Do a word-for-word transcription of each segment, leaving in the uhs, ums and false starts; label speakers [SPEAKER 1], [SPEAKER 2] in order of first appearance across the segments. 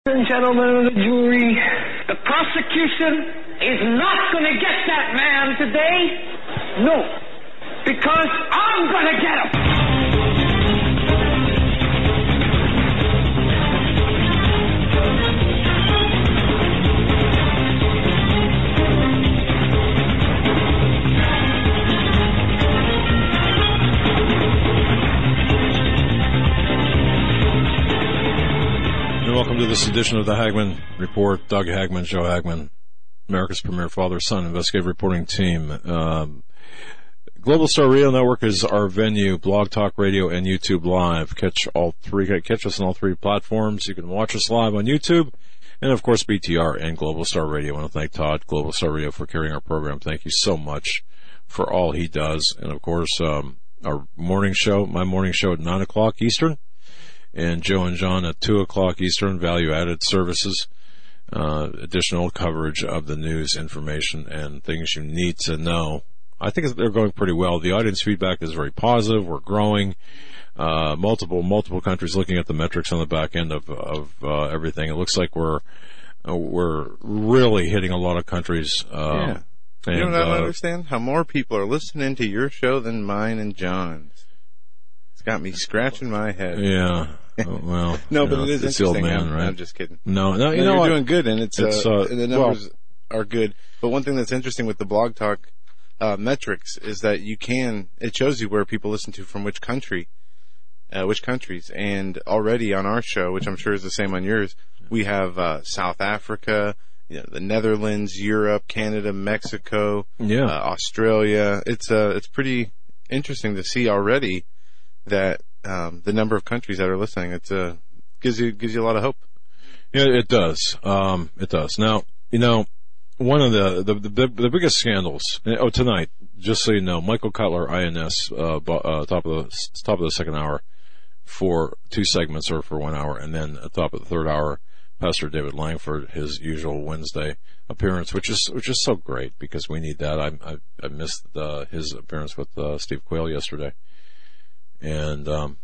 [SPEAKER 1] and gentlemen of the jury, the prosecution is not going to get that man today. No, because I'm going to get him.
[SPEAKER 2] Welcome to this edition of the Hagman Report. Doug Hagman, Joe Hagman, America's premier father-son investigative reporting team. Um, Global Star Radio Network is our venue. Blog Talk Radio and YouTube Live. Catch all three. Catch us on all three platforms. You can watch us live on YouTube, and of course B T R and Global Star Radio. I want to thank Todd, Global Star Radio, for carrying our program. Thank you so much for all he does, and of course um, our morning show, my morning show at nine o'clock Eastern. And Joe and John at two o'clock Eastern, value-added services, uh, additional coverage of the news, information, and things you need to know. I think they're going pretty well. The audience feedback is very positive. We're growing. Uh, multiple, multiple countries looking at the metrics on the back end of, of uh, everything. It looks like we're uh, we're really hitting a lot of countries. Uh,
[SPEAKER 3] yeah.
[SPEAKER 2] And,
[SPEAKER 3] you know what I don't
[SPEAKER 2] uh,
[SPEAKER 3] understand? How more people are listening to your show than mine and John's. It's got me scratching my head.
[SPEAKER 2] Yeah. Oh, well,
[SPEAKER 3] no, but
[SPEAKER 2] know,
[SPEAKER 3] it is
[SPEAKER 2] it's the old
[SPEAKER 3] interesting.
[SPEAKER 2] man,
[SPEAKER 3] I'm,
[SPEAKER 2] right?
[SPEAKER 3] I'm just kidding.
[SPEAKER 2] No, no, you
[SPEAKER 3] no,
[SPEAKER 2] know
[SPEAKER 3] you're
[SPEAKER 2] what?
[SPEAKER 3] doing good, and it's,
[SPEAKER 2] it's
[SPEAKER 3] uh,
[SPEAKER 2] uh,
[SPEAKER 3] the numbers
[SPEAKER 2] well,
[SPEAKER 3] are good. But one thing that's interesting with the Blog Talk uh, metrics is that you can it shows you where people listen to from which country, uh, which countries, and already on our show, which I'm sure is the same on yours, we have uh, South Africa, you know, the Netherlands, Europe, Canada, Mexico,
[SPEAKER 2] yeah,
[SPEAKER 3] uh, Australia. It's uh, it's pretty interesting to see already that um, the number of countries that are listening. It's uh, gives you gives you a lot of hope.
[SPEAKER 2] Yeah, it does. Um, it does. Now, you know, one of the the the, the biggest scandals. Oh, tonight, just so you know, Michael Cutler, I N S, uh, uh, top of the top of the second hour for two segments or for one hour, and then at the top of the third hour, Pastor David Langford, his usual Wednesday appearance, which is which is so great because we need that. I I, I missed uh, his appearance with uh, Steve Quayle yesterday, and um,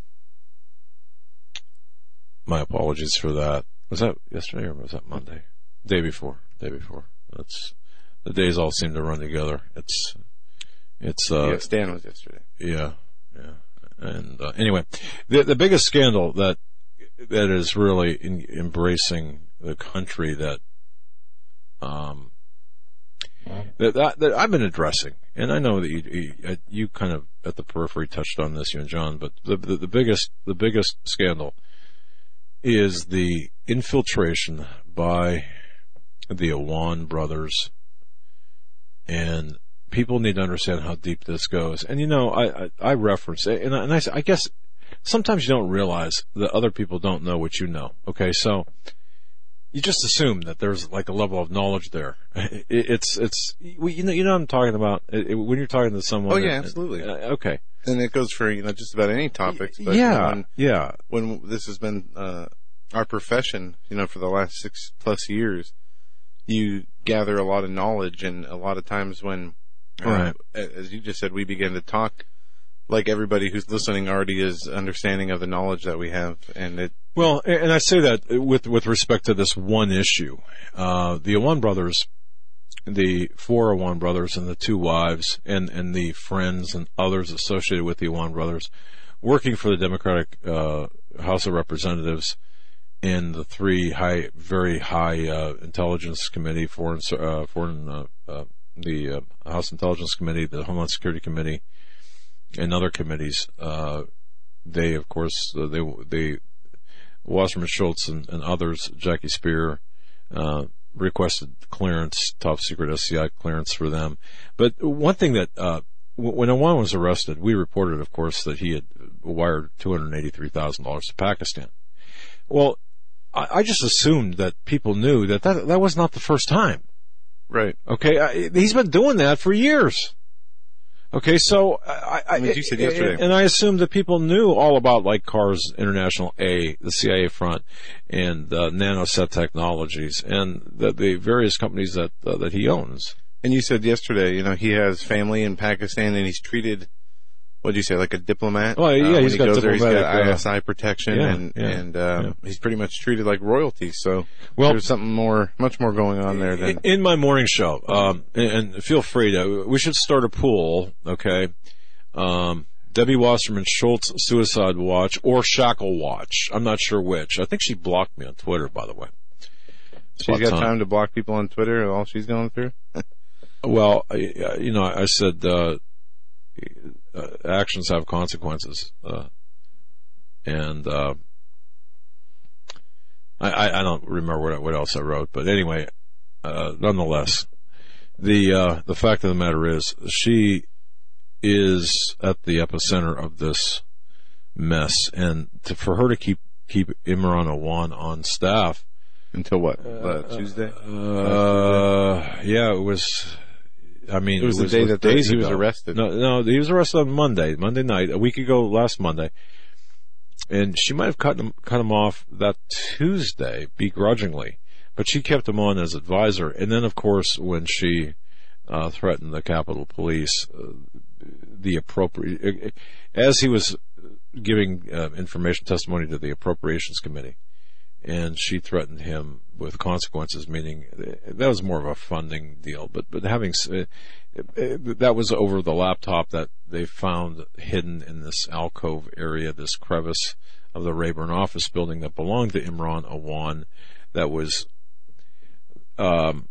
[SPEAKER 2] my apologies for that. Was that yesterday or was that Monday? Day before. Day before. That's the days all seem to run together. It's it's uh,
[SPEAKER 3] yeah, Stan was yesterday.
[SPEAKER 2] Yeah, yeah. And uh, anyway, the the biggest scandal that that is really in, embracing the country that um that, that that I've been addressing, and I know that you you, you kind of at the periphery touched on this, you and John, but the the, the biggest the biggest scandal is the infiltration by the Awan brothers, and people need to understand how deep this goes. And you know, I I, I reference and I, and I, I guess. Sometimes you don't realize that other people don't know what you know. Okay, so you just assume that there's like a level of knowledge there. It, it's it's you know you know what I'm talking about it, it, when you're talking to someone.
[SPEAKER 3] Oh yeah,
[SPEAKER 2] that,
[SPEAKER 3] absolutely.
[SPEAKER 2] Uh, okay,
[SPEAKER 3] and it goes for you know just about any topics. But
[SPEAKER 2] yeah,
[SPEAKER 3] when,
[SPEAKER 2] yeah.
[SPEAKER 3] When this has been uh, our profession, you know, for the last six plus years, you gather a lot of knowledge, and a lot of times when, uh,
[SPEAKER 2] right.
[SPEAKER 3] as you just said, we begin to talk. Like everybody who's listening already is understanding of the knowledge that we have, and it.
[SPEAKER 2] Well, and I say that with with respect to this one issue, uh, the Awan brothers, the four Awan brothers, and the two wives, and and the friends and others associated with the Awan brothers, working for the Democratic uh, House of Representatives, in the three high, very high uh, intelligence committee, foreign, uh, foreign, uh, uh, the uh, House Intelligence Committee, the Homeland Security Committee. And other committees, uh, they, of course, uh, they, they, Wasserman Schultz and, and others, Jackie Spear, uh, requested clearance, top secret S C I clearance for them. But one thing that, uh, w- when Awan was arrested, we reported, of course, that he had wired two hundred eighty-three thousand dollars to Pakistan. Well, I, I just assumed that people knew that, that that was not the first time.
[SPEAKER 3] Right.
[SPEAKER 2] Okay. I, he's been doing that for years. Okay, so I, I,
[SPEAKER 3] As you said yesterday.
[SPEAKER 2] and I assumed that people knew all about like Cars International A, the C I A front, and uh, Nanoset Technologies, and the, the various companies that uh, that he owns.
[SPEAKER 3] And you said yesterday, you know, he has family in Pakistan, and he's treated what do you say, like a diplomat?
[SPEAKER 2] Well, yeah,
[SPEAKER 3] uh,
[SPEAKER 2] he's
[SPEAKER 3] he
[SPEAKER 2] got
[SPEAKER 3] goes there, he's got
[SPEAKER 2] diplomatic, uh,
[SPEAKER 3] I S I protection,
[SPEAKER 2] yeah,
[SPEAKER 3] and
[SPEAKER 2] yeah,
[SPEAKER 3] and um,
[SPEAKER 2] yeah.
[SPEAKER 3] he's pretty much treated like royalty. So
[SPEAKER 2] Well-
[SPEAKER 3] there's something more, much more going on there than.
[SPEAKER 2] In my morning show, um, and, and feel free to, we should start a pool, okay? Um, Debbie Wasserman Schultz Suicide Watch or Shackle Watch. I'm not sure which. I think she blocked me on Twitter, by the way. It's
[SPEAKER 3] She's
[SPEAKER 2] about
[SPEAKER 3] got time to block people on Twitter, all she's going through?
[SPEAKER 2] Well, I, you know, I said, uh, uh, actions have consequences, uh, and, uh, I, I, I don't remember what, what else I wrote, but anyway, uh, nonetheless, the, uh, the fact of the matter is she is at the epicenter of this mess, and to, for her to keep, keep Imran Awan on staff.
[SPEAKER 3] Until what? Uh, Tuesday?
[SPEAKER 2] Uh, yeah, it was, I mean,
[SPEAKER 3] It was the
[SPEAKER 2] it
[SPEAKER 3] day
[SPEAKER 2] was
[SPEAKER 3] that the-
[SPEAKER 2] days
[SPEAKER 3] he was
[SPEAKER 2] ago.
[SPEAKER 3] arrested.
[SPEAKER 2] No, no, he was arrested on Monday, Monday night, a week ago, last Monday. And she might have cut him, cut him off that Tuesday, begrudgingly, but she kept him on as advisor. And then, of course, when she uh, threatened the Capitol Police, uh, the appropriate, as he was giving uh, information testimony to the Appropriations Committee, and she threatened him with consequences, meaning that was more of a funding deal. But but having uh, that was over the laptop that they found hidden in this alcove area, this crevice of the Rayburn office building that belonged to Imran Awan. That was, um,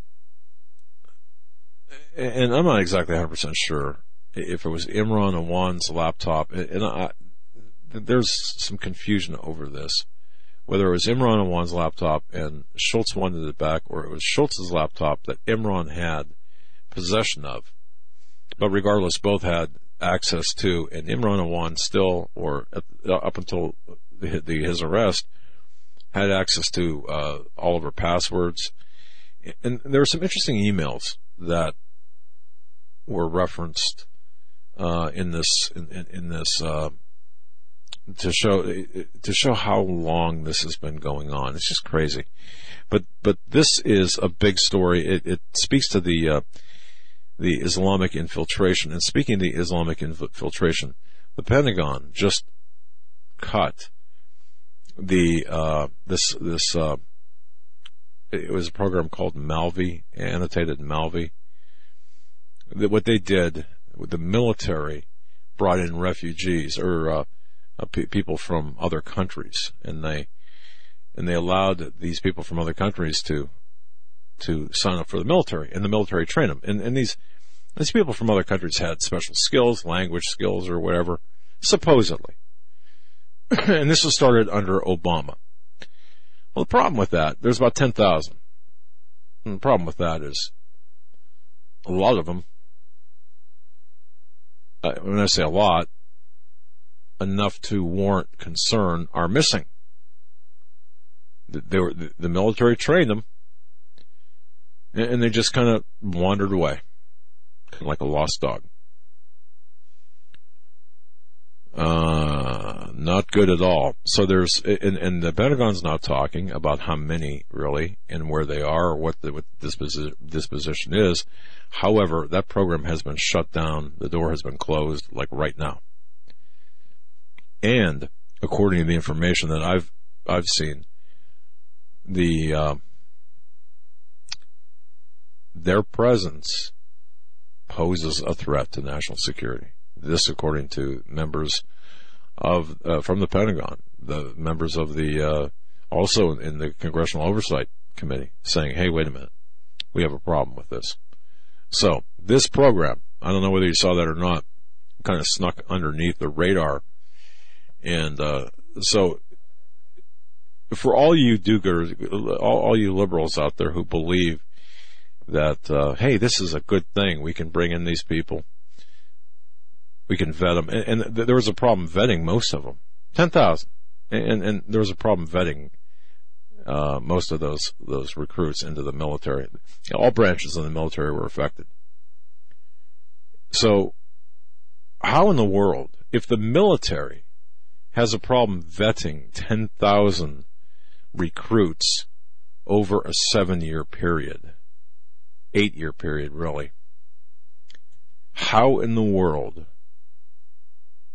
[SPEAKER 2] and I'm not exactly one hundred percent sure if it was Imran Awan's laptop. And I, there's some confusion over this. Whether it was Imran Awan's laptop and Schultz wanted it back, or it was Schultz's laptop that Imran had possession of. But regardless, both had access to, and Imran Awan still, or at, uh, up until the, the, his arrest, had access to uh, all of her passwords. And there were some interesting emails that were referenced uh, in this in, in, in this. Uh, to show to show how long this has been going on. It's just crazy. But but this is a big story. It, it speaks to the uh, the Islamic infiltration. And speaking of the Islamic infiltration, the Pentagon just cut the uh, this this uh, it was a program called Malvi, annotated Malvi. What they did, the military brought in refugees or uh, Uh, pe- people from other countries, and they and they allowed these people from other countries to to sign up for the military, and the military trained them. And, and these these people from other countries had special skills, language skills, or whatever, supposedly. And this was started under Obama. Well, the problem with that, there's about ten thousand. And the problem with that is a lot of them. Uh, when I say a lot, enough to warrant concern, are missing. They were, the military trained them, and they just kind of wandered away, like a lost dog. Uh, not good at all. So there's, and, and the Pentagon's not talking about how many really and where they are or what the what disposi- disposition is. However, that program has been shut down. The door has been closed, like right now. And according to the information that I've I've seen, the uh, their presence poses a threat to national security. This, according to members of uh, from the Pentagon, the members of the uh, also in the Congressional Oversight Committee, saying, "Hey, wait a minute, we have a problem with this." So this program, I don't know whether you saw that or not, kind of snuck underneath the radar. And uh, so, for all you do-gooders, all, all you liberals out there who believe that, uh, hey, this is a good thing, we can bring in these people, we can vet them, and, and th- there was a problem vetting most of them, ten thousand, and, and there was a problem vetting uh, most of those those recruits into the military. All branches of the military were affected. So, how in the world, if the military has a problem vetting ten thousand recruits over a seven-year period, eight-year period, really, how in the world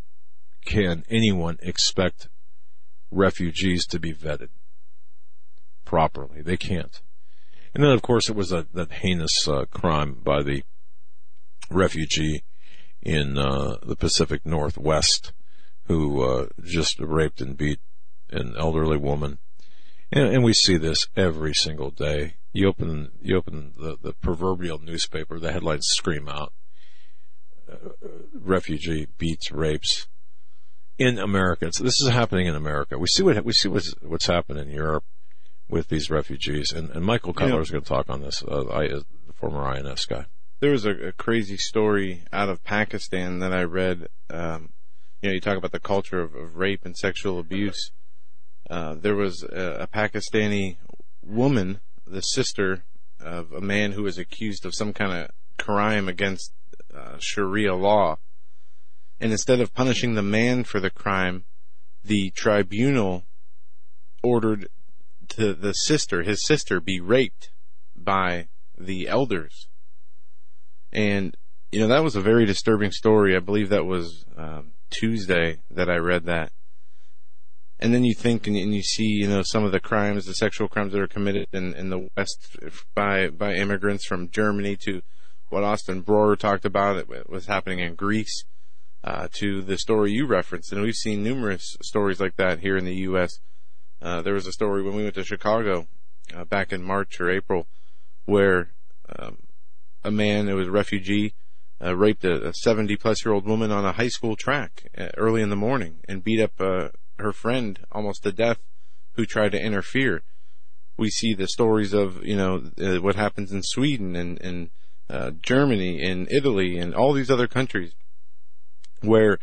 [SPEAKER 2] can anyone expect refugees to be vetted properly? They can't. And then, of course, it was that, that heinous uh, crime by the refugee in uh, the Pacific Northwest who uh, just raped and beat an elderly woman. And, and we see this every single day. You open you open the, the proverbial newspaper, the headlines scream out, uh, refugee beats, rapes. In America, so this is happening in America. We see what we see what's, what's happened in Europe with these refugees, and, and Michael Cutler you know, is going to talk on this. Uh, I, the former I N S guy.
[SPEAKER 3] There was a, a crazy story out of Pakistan that I read. Um, you know, you talk about the culture of, of rape and sexual abuse. Uh, there was a, a Pakistani woman, the sister of a man who was accused of some kind of crime against uh, Sharia law. And instead of punishing the man for the crime, the tribunal ordered to the sister, his sister, be raped by the elders. And, you know, that was a very disturbing story. I believe that was um, Tuesday that I read that. And then you think and, and you see, you know, some of the crimes, the sexual crimes that are committed in, in the West by by immigrants from Germany, to what Austin Broer talked about, it was happening in Greece. Uh, to the story you referenced, and we've seen numerous stories like that here in the U S Uh, there was a story when we went to Chicago uh, back in March or April where um, a man, it was a refugee, uh, raped a seventy-plus-year-old woman on a high school track uh, early in the morning and beat up uh, her friend almost to death who tried to interfere. We see the stories of, you know, uh, what happens in Sweden and, and uh, Germany and Italy and all these other countries, where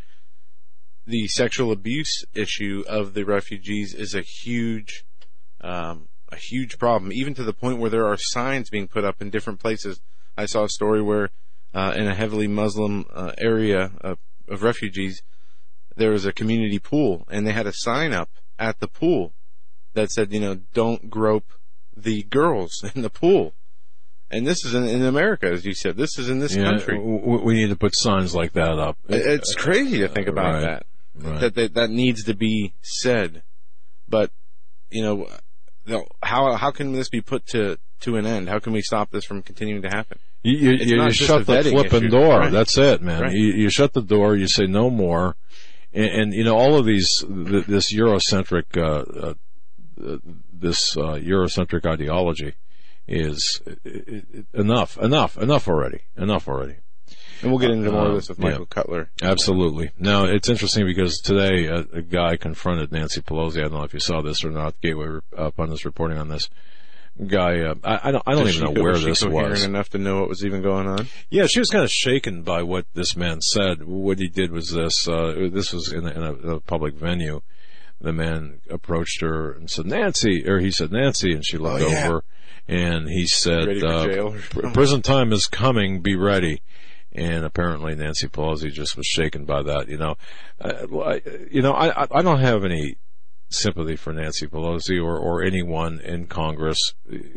[SPEAKER 3] the sexual abuse issue of the refugees is a huge, um, a huge problem, even to the point where there are signs being put up in different places. I saw a story where, uh, in a heavily Muslim uh, area of, of refugees, there was a community pool, and they had a sign up at the pool that said, you know, don't grope the girls in the pool. And this is in, in America, as you said. This is in this
[SPEAKER 2] yeah,
[SPEAKER 3] country.
[SPEAKER 2] We need to put signs like that up.
[SPEAKER 3] It's crazy to think about
[SPEAKER 2] right,
[SPEAKER 3] that.
[SPEAKER 2] Right.
[SPEAKER 3] That, that that needs to be said. But, you know, how how can this be put to, to an end? How can we stop this from continuing to happen?
[SPEAKER 2] You, you, you shut the flipping door. Right. That's it, man.
[SPEAKER 3] Right.
[SPEAKER 2] You, you shut the door. You say no more. And, and you know, all of these, this Eurocentric, uh, uh, this uh, Eurocentric ideology is enough, enough, enough already, enough already.
[SPEAKER 3] And we'll get into more
[SPEAKER 2] uh,
[SPEAKER 3] of this with Michael
[SPEAKER 2] yeah,
[SPEAKER 3] Cutler.
[SPEAKER 2] Absolutely. Now, it's interesting because today a, a guy confronted Nancy Pelosi. I don't know if you saw this or not. Gateway uh, Pundit's reporting on this. Guy, uh, I, I don't, I don't even know where
[SPEAKER 3] was
[SPEAKER 2] this
[SPEAKER 3] she
[SPEAKER 2] was.
[SPEAKER 3] Enough to know what was even going on.
[SPEAKER 2] Yeah, she was kind of shaken by what this man said. What he did was this. Uh, this was in a, in, a, in a public venue. The man approached her and said, "Nancy," or he said, "Nancy," and she looked
[SPEAKER 3] oh, yeah.
[SPEAKER 2] over, and he said,
[SPEAKER 3] ready for
[SPEAKER 2] uh,
[SPEAKER 3] jail
[SPEAKER 2] "Prison time is coming. Be ready." And apparently Nancy Pelosi just was shaken by that. You know, uh, you know, I I don't have any sympathy for Nancy Pelosi or, or anyone in Congress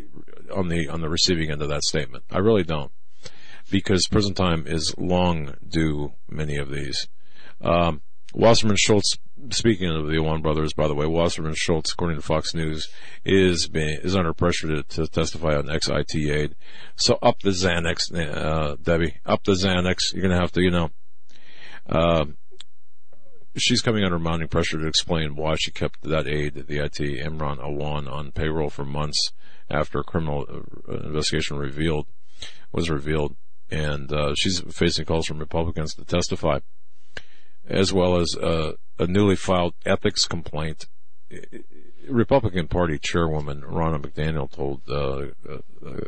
[SPEAKER 2] on the on the receiving end of that statement. I really don't, because prison time is long due. Many of these. Um, Wasserman Schultz, speaking of the Iwan brothers, by the way, Wasserman Schultz, according to Fox News, is being, is under pressure to, to testify on ex-I T aid. So up the Xanax, uh, Debbie, up the Xanax. You're going to have to, you know, uh, she's coming under mounting pressure to explain why she kept that aide, the I T, Imran Awan, on payroll for months after a criminal investigation revealed, was revealed. And, uh, she's facing calls from Republicans to testify, as well as uh, a newly filed ethics complaint. Republican Party Chairwoman Ronna McDaniel told uh, uh,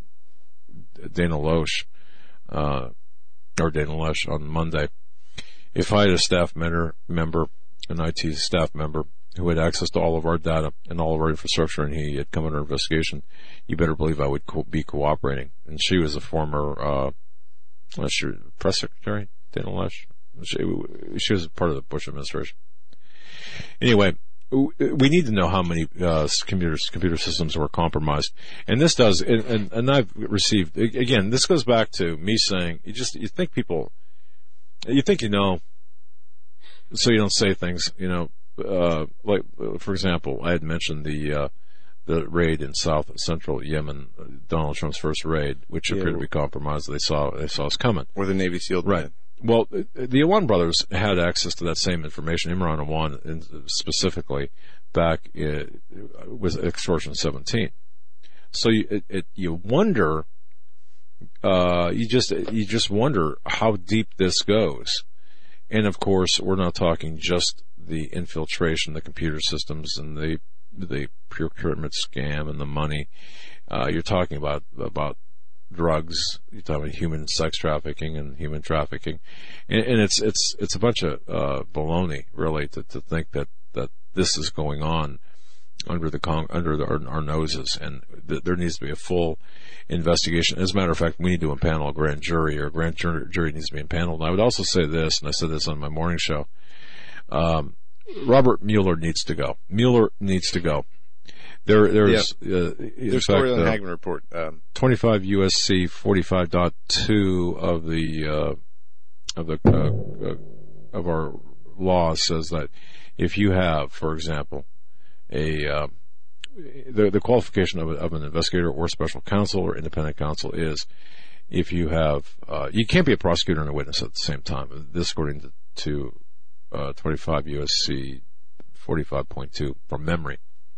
[SPEAKER 2] Dana Loesch, uh, or Dana Loesch on Monday, if I had a staff member, member, an I T staff member, who had access to all of our data and all of our infrastructure, and he had come under investigation, you better believe I would co- be cooperating. And she was a former uh, press secretary, Dana Loesch. She, she was part of the Bush administration. Anyway, we need to know how many uh, computer computer systems were compromised, and this does. And, and, and I've received again. This goes back to me saying, you just you think people, you think you know, so you don't say things, you know, uh, like, for example, I had mentioned the, uh, the raid in South Central Yemen, Donald Trump's first raid, which
[SPEAKER 3] Yeah.
[SPEAKER 2] appeared to be compromised. They saw, they saw us coming.
[SPEAKER 3] Or the Navy SEAL.
[SPEAKER 2] Right. Well, the Awan brothers had access to that same information. Imran Awan specifically back uh, with Extortion seventeen. So you, it, it, you wonder, uh, you just, you just wonder how deep this goes. And of course, we're not talking just the infiltration, the computer systems, and the the procurement scam and the money. Uh, you're talking about about drugs. You're talking about human sex trafficking and human trafficking, and, and it's it's it's a bunch of uh, baloney, really, to, to think that, that this is going on under the con- under the, our, our noses, and th- there needs to be a full investigation. As a matter of fact, we need to impanel a grand jury, or a grand jury, jury needs to be impaneled. And I would also say this, and I said this on my morning show. Um, Robert Mueller needs to go. Mueller needs to go. There, there's
[SPEAKER 3] yeah.
[SPEAKER 2] uh,
[SPEAKER 3] There's story on the Hagmann Report. Um,
[SPEAKER 2] twenty-five U S C forty-five point two of the uh, of the uh, uh, of our law says that if you have, for example, a uh, the the qualification of, a, of an investigator or special counsel or independent counsel is if you have uh, you can't be a prosecutor and a witness at the same time. This according to, to uh, twenty-five U S C forty-five point two from memory.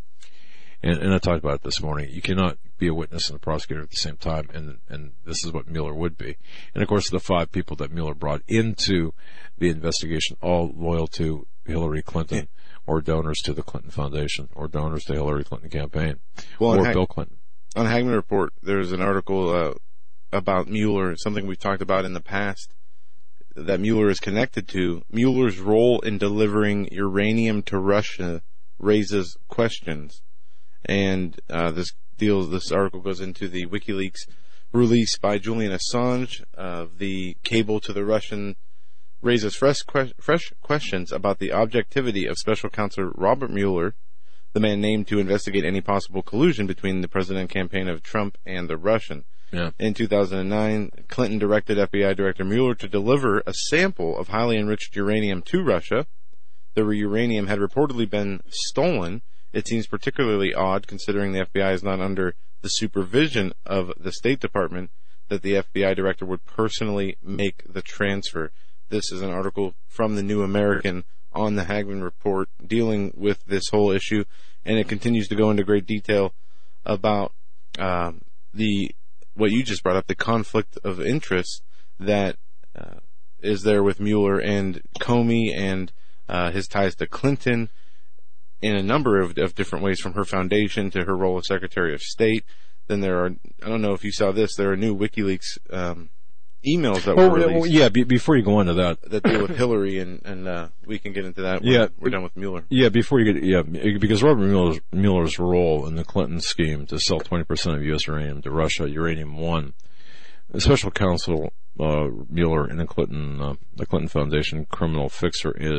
[SPEAKER 2] And, and I talked about it this morning. You cannot be a witness and a prosecutor at the same time, and and this is what Mueller would be. And of course, the five people that Mueller brought into the investigation, all loyal to Hillary Clinton, yeah. or donors to the Clinton Foundation, or donors to Hillary Clinton campaign,
[SPEAKER 3] well,
[SPEAKER 2] or
[SPEAKER 3] Hag-
[SPEAKER 2] Bill Clinton.
[SPEAKER 3] On Hagmann Report, there's an article uh, about Mueller, something we've talked about in the past, that Mueller is connected to. Mueller's role in delivering uranium to Russia raises questions. And uh, this deals. This article goes into the WikiLeaks release by Julian Assange of the cable to the Russian, raises fresh, que- fresh questions about the objectivity of Special Counsel Robert Mueller, the man named to investigate any possible collusion between the president campaign of Trump and the Russian.
[SPEAKER 2] Yeah.
[SPEAKER 3] In two thousand nine, Clinton directed F B I Director Mueller to deliver a sample of highly enriched uranium to Russia. The uranium had reportedly been stolen. It seems particularly odd, considering the F B I is not under the supervision of the State Department, that the F B I director would personally make the transfer. This is an article from the New American on the Hagmann Report dealing with this whole issue, and it continues to go into great detail about um, the what you just brought up, the conflict of interest that uh, is there with Mueller and Comey and uh, his ties to Clinton, in a number of, of different ways, from her foundation to her role as Secretary of State. Then there are, I don't know if you saw this, there are new WikiLeaks um, emails that
[SPEAKER 2] well,
[SPEAKER 3] were released.
[SPEAKER 2] Well, yeah, be, before you go into that.
[SPEAKER 3] That deal with Hillary, and, and uh, we can get into that when
[SPEAKER 2] yeah,
[SPEAKER 3] we're done with Mueller.
[SPEAKER 2] Yeah, before you get, yeah, because Robert Mueller's, Mueller's role in the Clinton scheme to sell twenty percent of U S uranium to Russia, Uranium One, the Special Counsel uh, Mueller and the Clinton, uh, the Clinton Foundation criminal fixer is,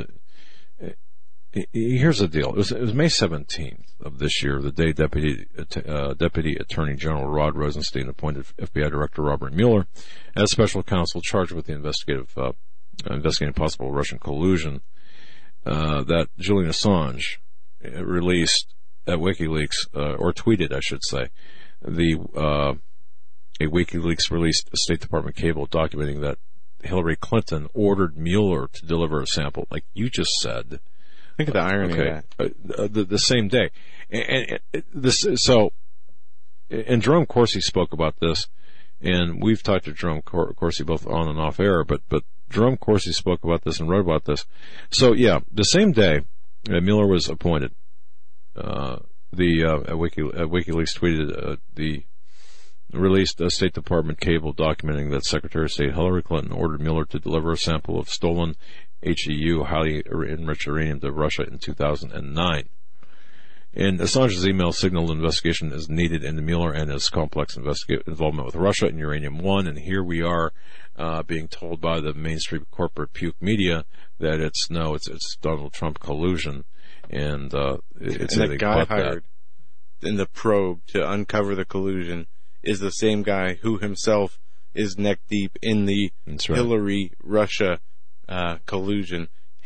[SPEAKER 2] here's the deal. It was, it was May seventeenth of this year, the day Deputy uh, Deputy Attorney General Rod Rosenstein appointed F B I Director Robert Mueller as special counsel charged with the investigative uh, investigating possible Russian collusion. Uh, that Julian Assange released at WikiLeaks, uh, or tweeted, I should say, the uh, a WikiLeaks released a State Department cable documenting that Hillary Clinton ordered Mueller to deliver a sample, like you just said.
[SPEAKER 3] Think of the irony
[SPEAKER 2] okay.
[SPEAKER 3] of
[SPEAKER 2] that. Uh, the, the same day. And, and this, so, and Jerome Corsi spoke about this, and we've talked to Jerome Cor- Corsi both on and off air, but, but Jerome Corsi spoke about this and wrote about this. So, yeah, the same day uh, Mueller was appointed, uh, the, uh, at Wiki, at WikiLeaks tweeted, uh, the, released a State Department cable documenting that Secretary of State Hillary Clinton ordered Mueller to deliver a sample of stolen H E U, highly enriched uranium, to Russia in two thousand nine. And Assange's email signaled an investigation is needed into Mueller and his complex investiga- involvement with Russia and Uranium One. And here we are uh, being told by the mainstream corporate puke media that it's no, it's it's Donald Trump collusion, and uh, it's
[SPEAKER 3] and the guy hired that. in the probe to uncover the collusion is the same guy who himself is neck deep in the
[SPEAKER 2] That's right.
[SPEAKER 3] Hillary Russia Uh, collusion.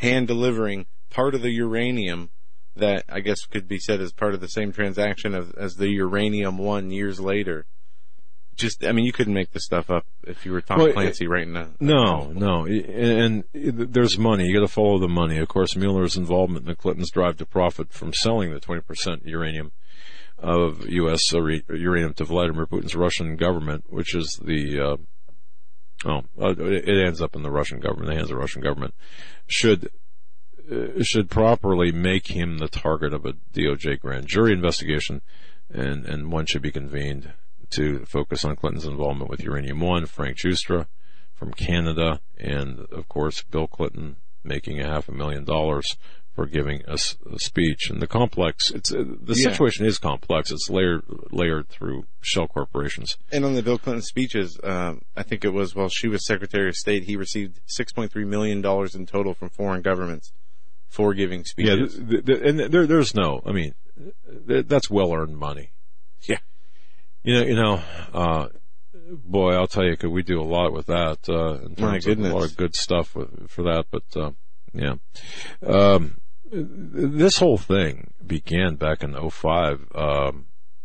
[SPEAKER 3] hand delivering part of the uranium that I guess could be said as part of the same transaction as, as the uranium one years later. Just, I mean, you couldn't make this stuff up if you were Tom well, Clancy right now.
[SPEAKER 2] No, no. And, and there's money. You got to follow the money. Of course, Mueller's involvement in the Clintons' drive to profit from selling the twenty percent uranium of U S uranium to Vladimir Putin's Russian government, which is the, uh, oh, it ends up in the Russian government, the hands of the Russian government, should, uh, should properly make him the target of a D O J grand jury investigation, and, and one should be convened to focus on Clinton's involvement with Uranium One, Frank Giustra from Canada, and of course Bill Clinton making a half a million dollars for giving a, a speech. And the complex, it's uh, the yeah. situation is complex. It's layered layered through shell corporations.
[SPEAKER 3] And on the Bill Clinton speeches, um, I think it was while she was Secretary of State, he received six point three million dollars in total from foreign governments for giving speeches.
[SPEAKER 2] Yeah, the, the, and there, there's no, I mean, that's well earned money.
[SPEAKER 3] Yeah.
[SPEAKER 2] You know, you know, uh, boy, I'll tell you, could we do a lot with that, uh, in terms
[SPEAKER 3] My goodness.
[SPEAKER 2] of a lot of good stuff with, for that, but, uh, yeah. Um, this whole thing began back in oh five, um,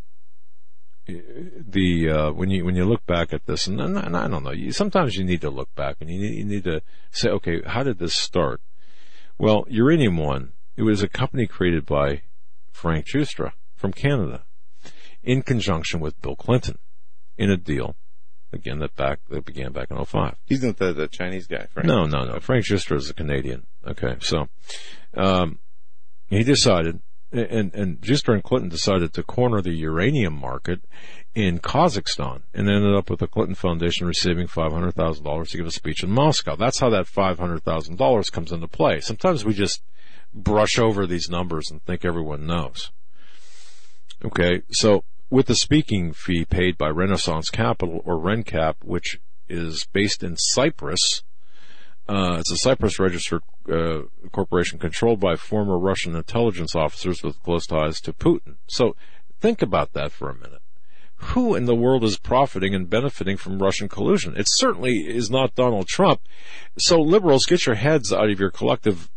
[SPEAKER 2] the, uh, when you, when you look back at this, and, and I don't know, you, sometimes you need to look back and you need, you need to say, okay, how did this start? Well, Uranium One, it was a company created by Frank Giustra from Canada, in conjunction with Bill Clinton, in a deal, again, that back that began back in oh five.
[SPEAKER 3] He's not the, the Chinese guy, Frank.
[SPEAKER 2] No, no, no. Frank Giustra is a Canadian. Okay, so um, he decided, and, and Giustra and Clinton decided to corner the uranium market in Kazakhstan, and ended up with the Clinton Foundation receiving five hundred thousand dollars to give a speech in Moscow. That's how that five hundred thousand dollars comes into play. Sometimes we just brush over these numbers and think everyone knows. Okay, so with the speaking fee paid by Renaissance Capital, or RenCap, which is based in Cyprus, uh, it's a Cyprus-registered uh, corporation controlled by former Russian intelligence officers with close ties to Putin. So think about that for a minute. Who in the world is profiting and benefiting from Russian collusion? It certainly is not Donald Trump. So liberals, get your heads out of your collective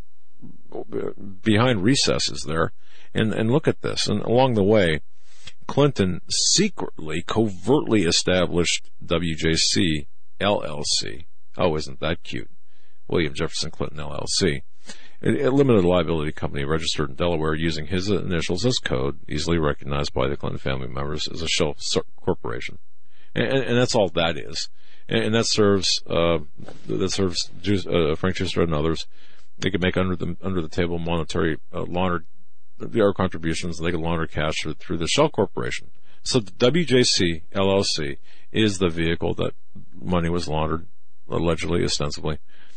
[SPEAKER 2] behind recesses there and, and look at this. And along the way, Clinton secretly, covertly established W J C L L C. Oh, isn't that cute? William Jefferson Clinton L L C. A limited liability company registered in Delaware using his initials as code, easily recognized by the Clinton family members as a shell corporation. And, and that's all that is. And, and that serves, uh, that serves uh, Frank Giustra and others. They can make under the, under the table monetary, uh, laundered their contributions, and they can launder cash through, through the shell corporation. So the W J C L L C is the vehicle that money was laundered, allegedly, ostensibly,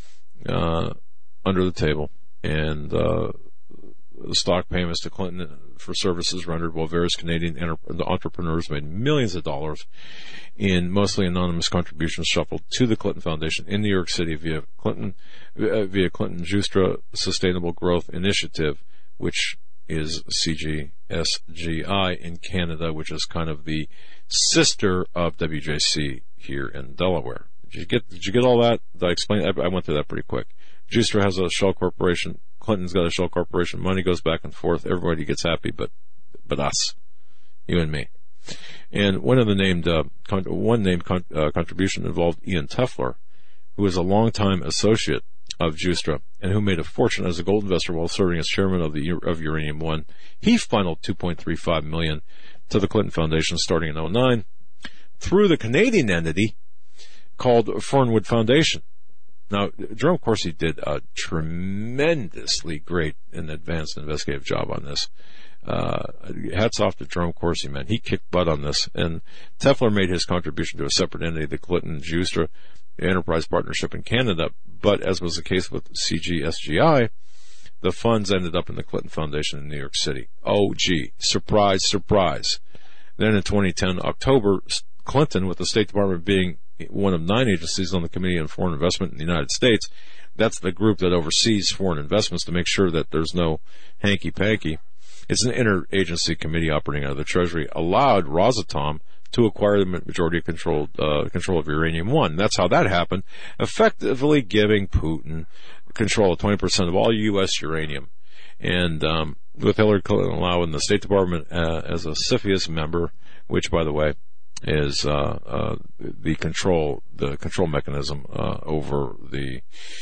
[SPEAKER 2] uh, under the table. And, uh, the stock payments to Clinton for services rendered, while various Canadian enter- entrepreneurs made millions of dollars in mostly anonymous contributions shuffled to the Clinton Foundation in New York City via Clinton, uh, via Clinton Giustra Sustainable Growth Initiative, which is C G S G I in Canada, which is kind of the sister of W J C here in Delaware. Did you get, did you get all that? Did I explain? I, I went through that pretty quick. Giustra has a shell corporation. Clinton's got a shell corporation. Money goes back and forth. Everybody gets happy, but, but us. You and me. And one of the named, uh, con- one named con- uh, contribution involved Ian Tefler, who is a longtime associate of Giustra, and who made a fortune as a gold investor while serving as chairman of the of Uranium One. He funneled two point three five million dollars to the Clinton Foundation starting in oh nine through the Canadian entity called Fernwood Foundation. Now, Jerome Corsi did a tremendously great and advanced investigative job on this. Uh, hats off to Jerome Corsi, man. He kicked butt on this. And Tefler made his contribution to a separate entity, the Clinton Giustra Enterprise Partnership in Canada. But as was the case with C G S G I, the funds ended up in the Clinton Foundation in New York City. Oh, gee. Surprise, surprise. Then in twenty ten, October, Clinton, with the State Department being one of nine agencies on the Committee on Foreign Investment in the United States, that's the group that oversees foreign investments to make sure that there's no hanky-panky. It's an interagency committee operating out of the Treasury, allowed Rosatom to acquire the majority control, uh, control of Uranium One. That's how that happened, effectively giving Putin control of twenty percent of all U S uranium. And um, with Hillary Clinton allowing the State Department uh, as a CFIUS member, which, by the way, is uh, uh, the control the control mechanism uh, over the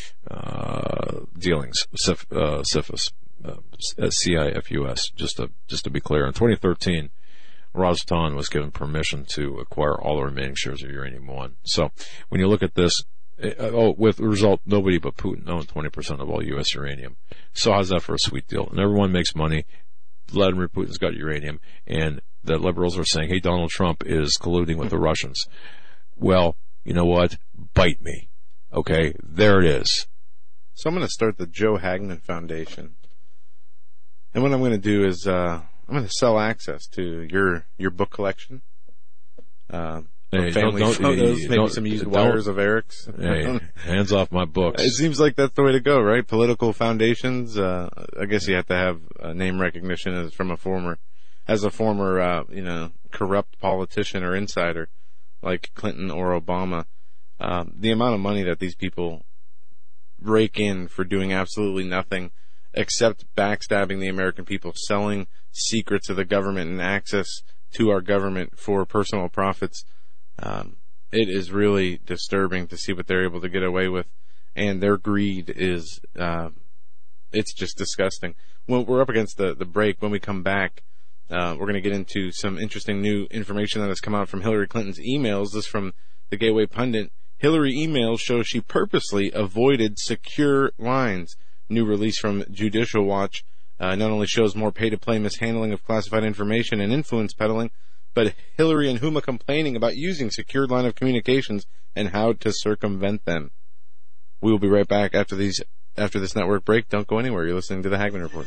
[SPEAKER 2] uh, dealings, CIF, uh, CIFIUS, uh, C I F U S. Just to just to be clear, in twenty thirteen, Rosatown was given permission to acquire all the remaining shares of Uranium One. So when you look at this, uh, oh, with the result, nobody but Putin owned twenty percent of all U S uranium. So how's that for a sweet deal? And everyone makes money. Vladimir Putin's got uranium, and the liberals are saying, hey, Donald Trump is colluding with the Russians. Well, you know what? Bite me. Okay, there it is.
[SPEAKER 3] So I'm going to start the Joe Hagman Foundation. And what I'm going to do is uh, I'm going to sell access to your your book collection. Uh,
[SPEAKER 2] hey,
[SPEAKER 3] family
[SPEAKER 2] don't, don't,
[SPEAKER 3] photos, maybe
[SPEAKER 2] don't,
[SPEAKER 3] some used
[SPEAKER 2] don't,
[SPEAKER 3] wires of Eric's.
[SPEAKER 2] Hey, hands off my books.
[SPEAKER 3] It seems like that's the way to go, right? Political foundations. Uh, I guess you have to have uh, name recognition as from a former, as a former, uh, you know, corrupt politician or insider like Clinton or Obama. Um, the amount of money that these people rake in for doing absolutely nothing except backstabbing the American people, selling secrets of the government and access to our government for personal profits. Um, it is really disturbing to see what they're able to get away with, and their greed is, uh, it's just disgusting. When we're up against the, the break, when we come back, uh, we're going to get into some interesting new information that has come out from Hillary Clinton's emails. This from the Gateway Pundit. Hillary emails show she purposely avoided secure lines. New release from Judicial Watch uh, not only shows more pay-to-play mishandling of classified information and influence peddling, but Hillary and Huma complaining about using secured line of communications and how to circumvent them. We will be right back after these after this network break. Don't go anywhere. You're listening to the Hagman Report.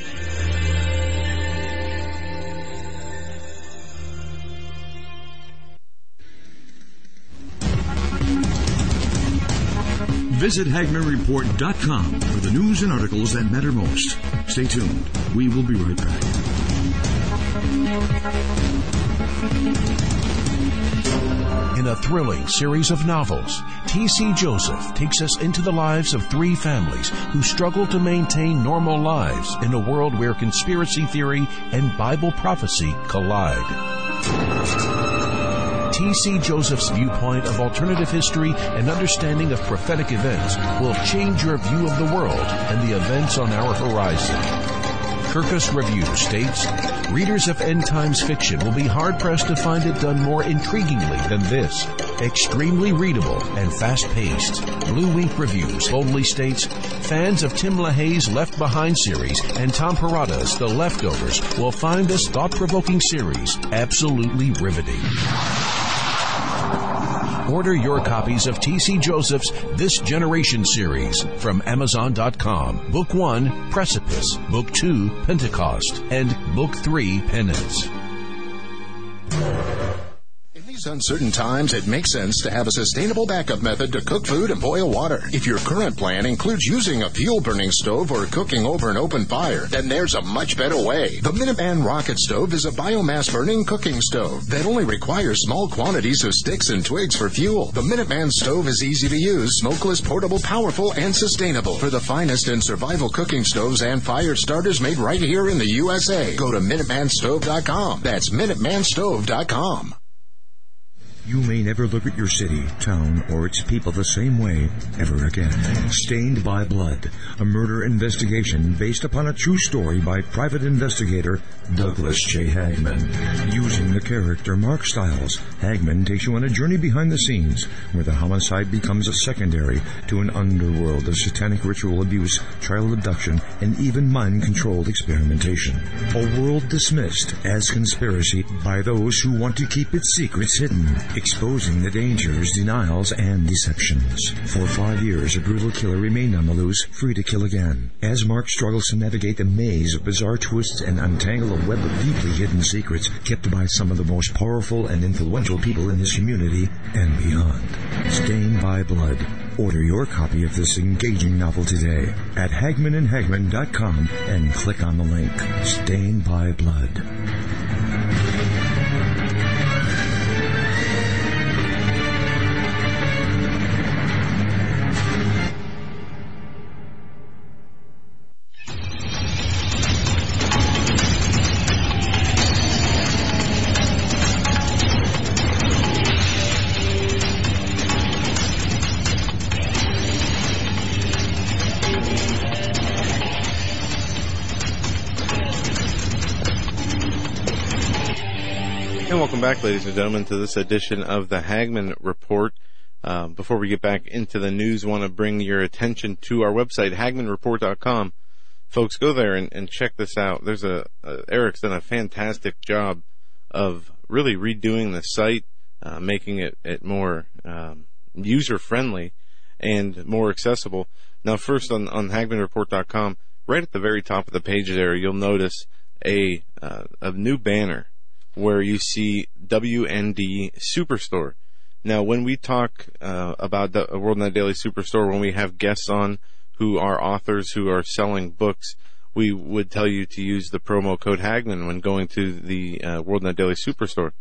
[SPEAKER 4] Visit Hagman Report dot com for the news and articles that matter most. Stay tuned. We will be right back.
[SPEAKER 5] In a thrilling series of novels, T C Joseph takes us into the lives of three families who struggle to maintain normal lives in a world where conspiracy theory and Bible prophecy collide. T C Joseph's viewpoint of alternative history and understanding of prophetic events will change your view of the world and the events on our horizon. Kirkus Review states, readers of end times fiction will be hard-pressed to find it done more intriguingly than this. Extremely readable and fast-paced. Blue Wink Reviews boldly states, fans of Tim LaHaye's Left Behind series and Tom Perrotta's The Leftovers will find this thought-provoking series absolutely riveting. Order your copies of T C Joseph's This Generation series from Amazon dot com. Book one, Precipice. Book two, Pentecost. And Book three, Penance.
[SPEAKER 6] In these uncertain times, it makes sense to have a sustainable backup method to cook food and boil water. If your current plan includes using a fuel-burning stove or cooking over an open fire, then there's a much better way. The Minuteman Rocket Stove is a biomass-burning cooking stove that only requires small quantities of sticks and twigs for fuel. The Minuteman Stove is easy to use, smokeless, portable, powerful, and sustainable. For the finest in survival cooking stoves and fire starters made right here in the U S A, go to Minuteman Stove dot com. That's Minuteman Stove dot com.
[SPEAKER 4] You may never look at your city, town, or its people the same way ever again. Stained by Blood, a murder investigation based upon a true story by private investigator Douglas J. Hagman. Using the character Mark Stiles, Hagman takes you on a journey behind the scenes where the homicide becomes a secondary to an underworld of satanic ritual abuse, child abduction, and even mind-controlled experimentation. A world dismissed as conspiracy by those who want to keep its secrets hidden, exposing the dangers, denials, and deceptions. For five years, a brutal killer remained on the loose, free to kill again. As Mark struggles to navigate the maze of bizarre twists and untangle a web of deeply hidden secrets kept by some of the most powerful and influential people in his community and beyond. Stained by Blood. Order your copy of this engaging novel today at Hagman and Hagman dot com and click on the link. Stained by Blood.
[SPEAKER 3] welcome back, ladies and gentlemen, to this edition of the Hagmann Report. Uh, before we get back into the news, I want to bring your attention to our website, hagmann report dot com. Folks, go there and, and check this out. There's a, uh, Eric's done a fantastic job of really redoing the site, uh, making it, it more um, user-friendly and more accessible. Now, first on, on hagmann report dot com, right at the very top of the page there, you'll notice a uh, a new banner where you see W N D Superstore. Now, when we talk uh, about the WorldNet Daily Superstore, when we have guests on who are authors who are selling books, we would tell you to use the promo code Hagmann when going to the uh, WorldNet Daily Superstore.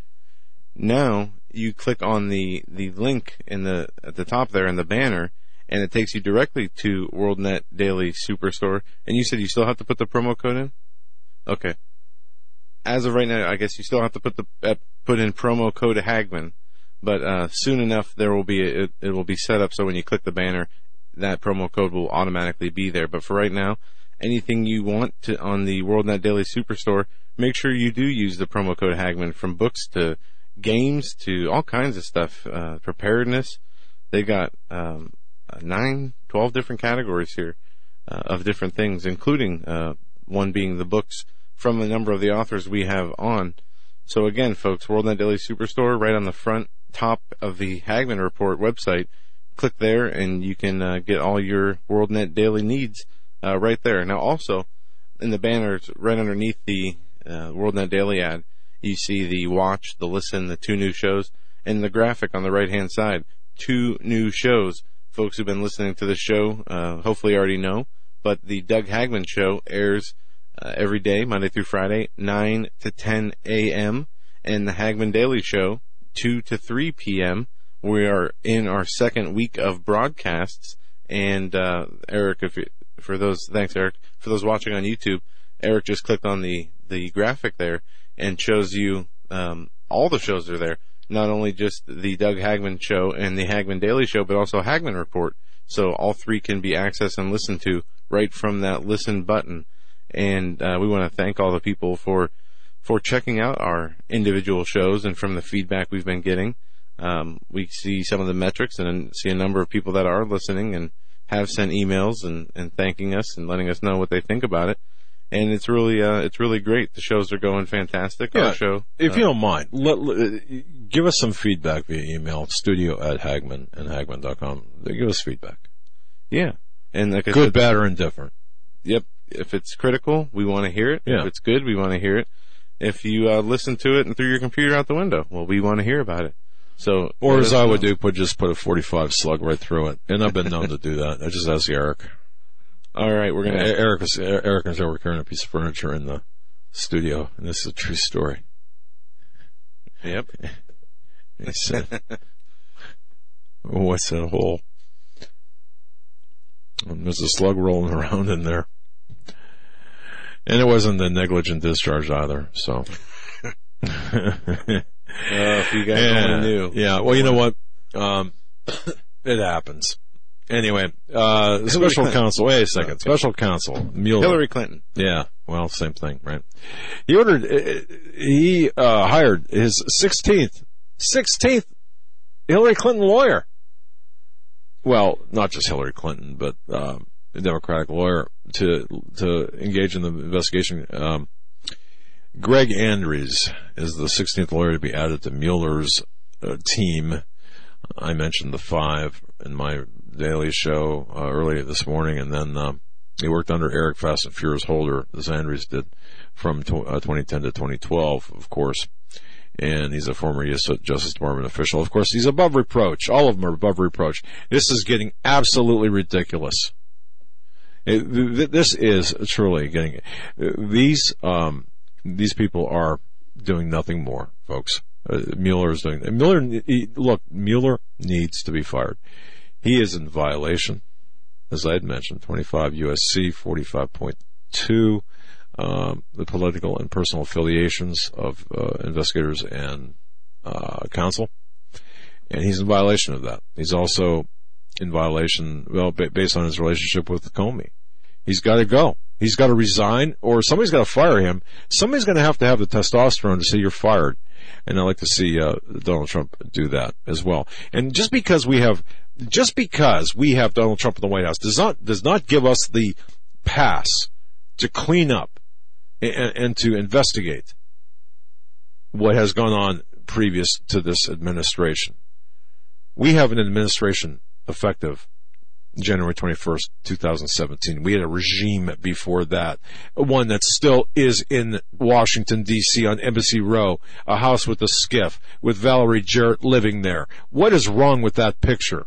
[SPEAKER 3] Now, you click on the, the link in the at the top there in the banner, and it takes you directly to WorldNet Daily Superstore. And you said you still have to put the promo code in? Okay. As of right now, I guess you still have to put the uh, put in promo code Hagmann, but uh, soon enough there will be a, it, it will be set up so when you click the banner, that promo code will automatically be there. But for right now, anything you want to on the WorldNet Daily Superstore, make sure you do use the promo code Hagmann, from books to games to all kinds of stuff, uh, preparedness. They got um, nine, twelve different categories here uh, of different things, including uh, one being the books from a number of the authors we have on. So again, folks, WorldNet Daily Superstore, right on the front top of the Hagmann Report website. Click there, and you can uh, get all your WorldNet Daily needs uh, right there. Now, also, in the banners, right underneath the uh, WorldNet Daily ad, you see the watch, the listen, the two new shows, and the graphic on the right-hand side. Two new shows. Folks who've been listening to the show uh, hopefully already know, but the Doug Hagmann Show airs Uh, every day, Monday through Friday, nine to ten a.m., and the Hagmann Daily Show, two to three p.m. We are in our second week of broadcasts, and uh, Eric, if you, for those, thanks Eric, for those watching on YouTube, Eric just clicked on the, the graphic there and shows you um, all the shows are there, not only just the Doug Hagmann Show and the Hagmann Daily Show, but also Hagmann Report, so all three can be accessed and listened to right from that listen button. And uh, we want to thank all the people for for checking out our individual shows, and from the feedback we've been getting. Um, we see some of the metrics and see a number of people that are listening and have sent emails and, and thanking us and letting us know what they think about it. And it's really uh, it's really great. The shows are going fantastic.
[SPEAKER 2] Yeah,
[SPEAKER 3] our show,
[SPEAKER 2] if
[SPEAKER 3] uh,
[SPEAKER 2] you don't mind, let, let, give us some feedback via email, studio at Hagmann and Hagmann dot com. Give us feedback.
[SPEAKER 3] Yeah. And like I
[SPEAKER 2] Good,
[SPEAKER 3] said,
[SPEAKER 2] bad, or indifferent.
[SPEAKER 3] Yep. If it's critical, we want to hear it.
[SPEAKER 2] Yeah.
[SPEAKER 3] If it's good, we want to hear it. If you uh, listen to it and threw your computer out the window, well, we want to hear about it. So,
[SPEAKER 2] Or as I would do, put just put a forty-five slug right through it. And I've been known to do that. I just asked Eric.
[SPEAKER 3] All right, we're gonna.
[SPEAKER 2] Eric was Eric and I were carrying a piece of furniture in the studio, and this is a true story.
[SPEAKER 3] Yep.
[SPEAKER 2] He said, "What's that hole?" And there's a slug rolling around in there. And it wasn't a negligent discharge either, so.
[SPEAKER 3] uh, if you guys
[SPEAKER 2] yeah,
[SPEAKER 3] only knew.
[SPEAKER 2] Yeah, well, you know what? Um, it happens. Anyway, uh, special counsel, wait a second. Okay. Special counsel, Mueller.
[SPEAKER 3] Hillary Clinton.
[SPEAKER 2] Yeah, well, same thing, right? He ordered, he, uh, hired his sixteenth, sixteenth Hillary Clinton lawyer. Well, not just Hillary Clinton, but, um, a Democratic lawyer to to engage in the investigation. Um, Greg Andrews is the sixteenth lawyer to be added to Mueller's uh, team. I mentioned the five in my daily show uh, earlier this morning, and then um, he worked under Eric Fast and Furious Holder, as Andrews did, from to, uh, twenty ten to twenty twelve, of course. And he's a former U S Justice Department official. Of course, he's above reproach. All of them are above reproach. This is getting absolutely ridiculous. It, this is truly getting, these, um, these people are doing nothing more, folks. Uh, Mueller is doing, Mueller, he, look, Mueller needs to be fired. He is in violation, as I had mentioned, twenty-five U S C forty-five point two, um, the political and personal affiliations of, uh, investigators and, uh, counsel. And he's in violation of that. He's also in violation, well, based on his relationship with Comey. He's got to go. He's got to resign, or somebody's got to fire him. Somebody's going to have to have the testosterone to say you're fired. And I'd like to see uh, Donald Trump do that as well. And just because we have, just because we have Donald Trump in the White House does not does not give us the pass to clean up and, and to investigate what has gone on previous to this administration. We have an administration effective January twenty-first, twenty seventeen. We had a regime before that, one that still is in Washington, D C on Embassy Row, a house with a skiff, with Valerie Jarrett living there. What is wrong with that picture?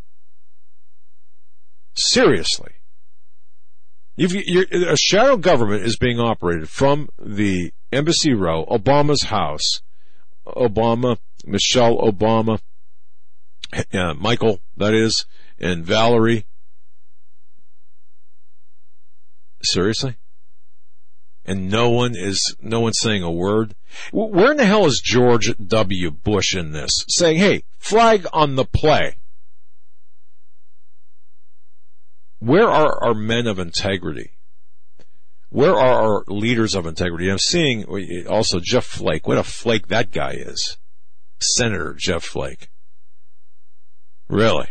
[SPEAKER 2] Seriously. You've, you're, a shadow government is being operated from the Embassy Row, Obama's house, Obama, Michelle Obama, uh, Michael, that is, and Valerie. Seriously? And no one is, no one's saying a word? Where in the hell is George W. Bush in this? Saying, hey, flag on the play. Where are our men of integrity? Where are our leaders of integrity? I'm seeing also Jeff Flake. What a flake that guy is. Senator Jeff Flake. Really?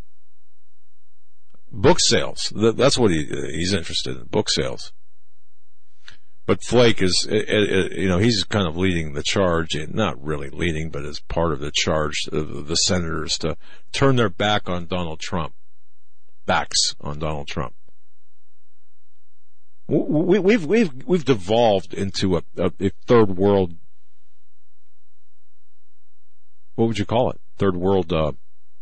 [SPEAKER 2] Book sales. That's what he, he's interested in, book sales. But Flake is, you know, he's kind of leading the charge, not really leading, but as part of the charge of the senators to turn their back on Donald Trump. Backs on Donald Trump. We, we've we've we've devolved into a, a, a third world. What would you call it? Third world. Uh,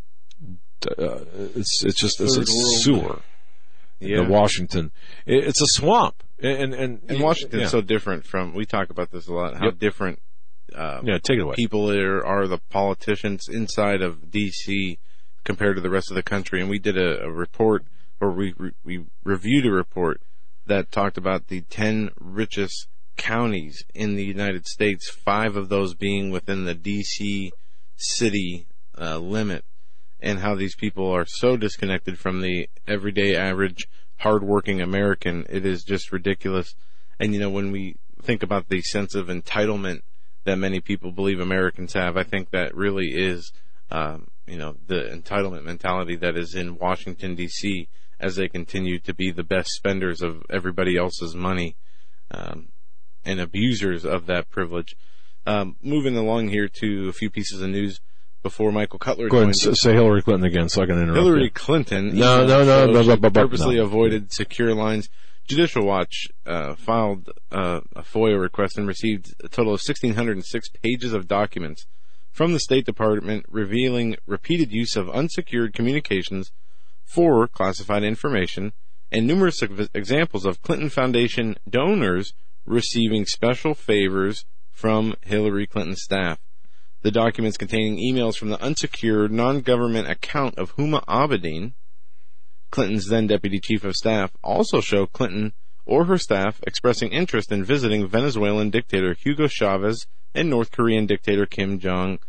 [SPEAKER 2] uh, it's it's just it's, it's sewer. Yeah. The Washington. It, it's a swamp, and and
[SPEAKER 3] and Washington's yeah. so different from. We talk about this a lot. How yep. different. Uh,
[SPEAKER 2] yeah, take it away.
[SPEAKER 3] People are, are the politicians inside of D C compared to the rest of the country, and we did a, a report, or we we reviewed a report that talked about the ten richest counties in the United States, five of those being within the D C city uh, limit, and how these people are so disconnected from the everyday average hardworking American. It is just ridiculous. And, you know, when we think about the sense of entitlement that many people believe Americans have, I think that really is um, you know, the entitlement mentality that is in Washington, D C, as they continue to be the best spenders of everybody else's money um, and abusers of that privilege. Um, moving along here to a few pieces of news before Michael Cutler.
[SPEAKER 2] Go ahead and say Hillary Clinton again so I can interrupt
[SPEAKER 3] Hillary
[SPEAKER 2] you.
[SPEAKER 3] Clinton.
[SPEAKER 2] No, no, no, no, no, no,
[SPEAKER 3] purposely
[SPEAKER 2] no.
[SPEAKER 3] avoided secure lines. Judicial Watch uh, filed uh, a FOIA request and received a total of one thousand six hundred six pages of documents from the State Department revealing repeated use of unsecured communications for classified information and numerous examples of Clinton Foundation donors receiving special favors from Hillary Clinton's staff. The documents containing emails from the unsecured non-government account of Huma Abedin, Clinton's then deputy chief of staff, also show Clinton or her staff expressing interest in visiting Venezuelan dictator Hugo Chavez and North Korean dictator Kim Jong-il.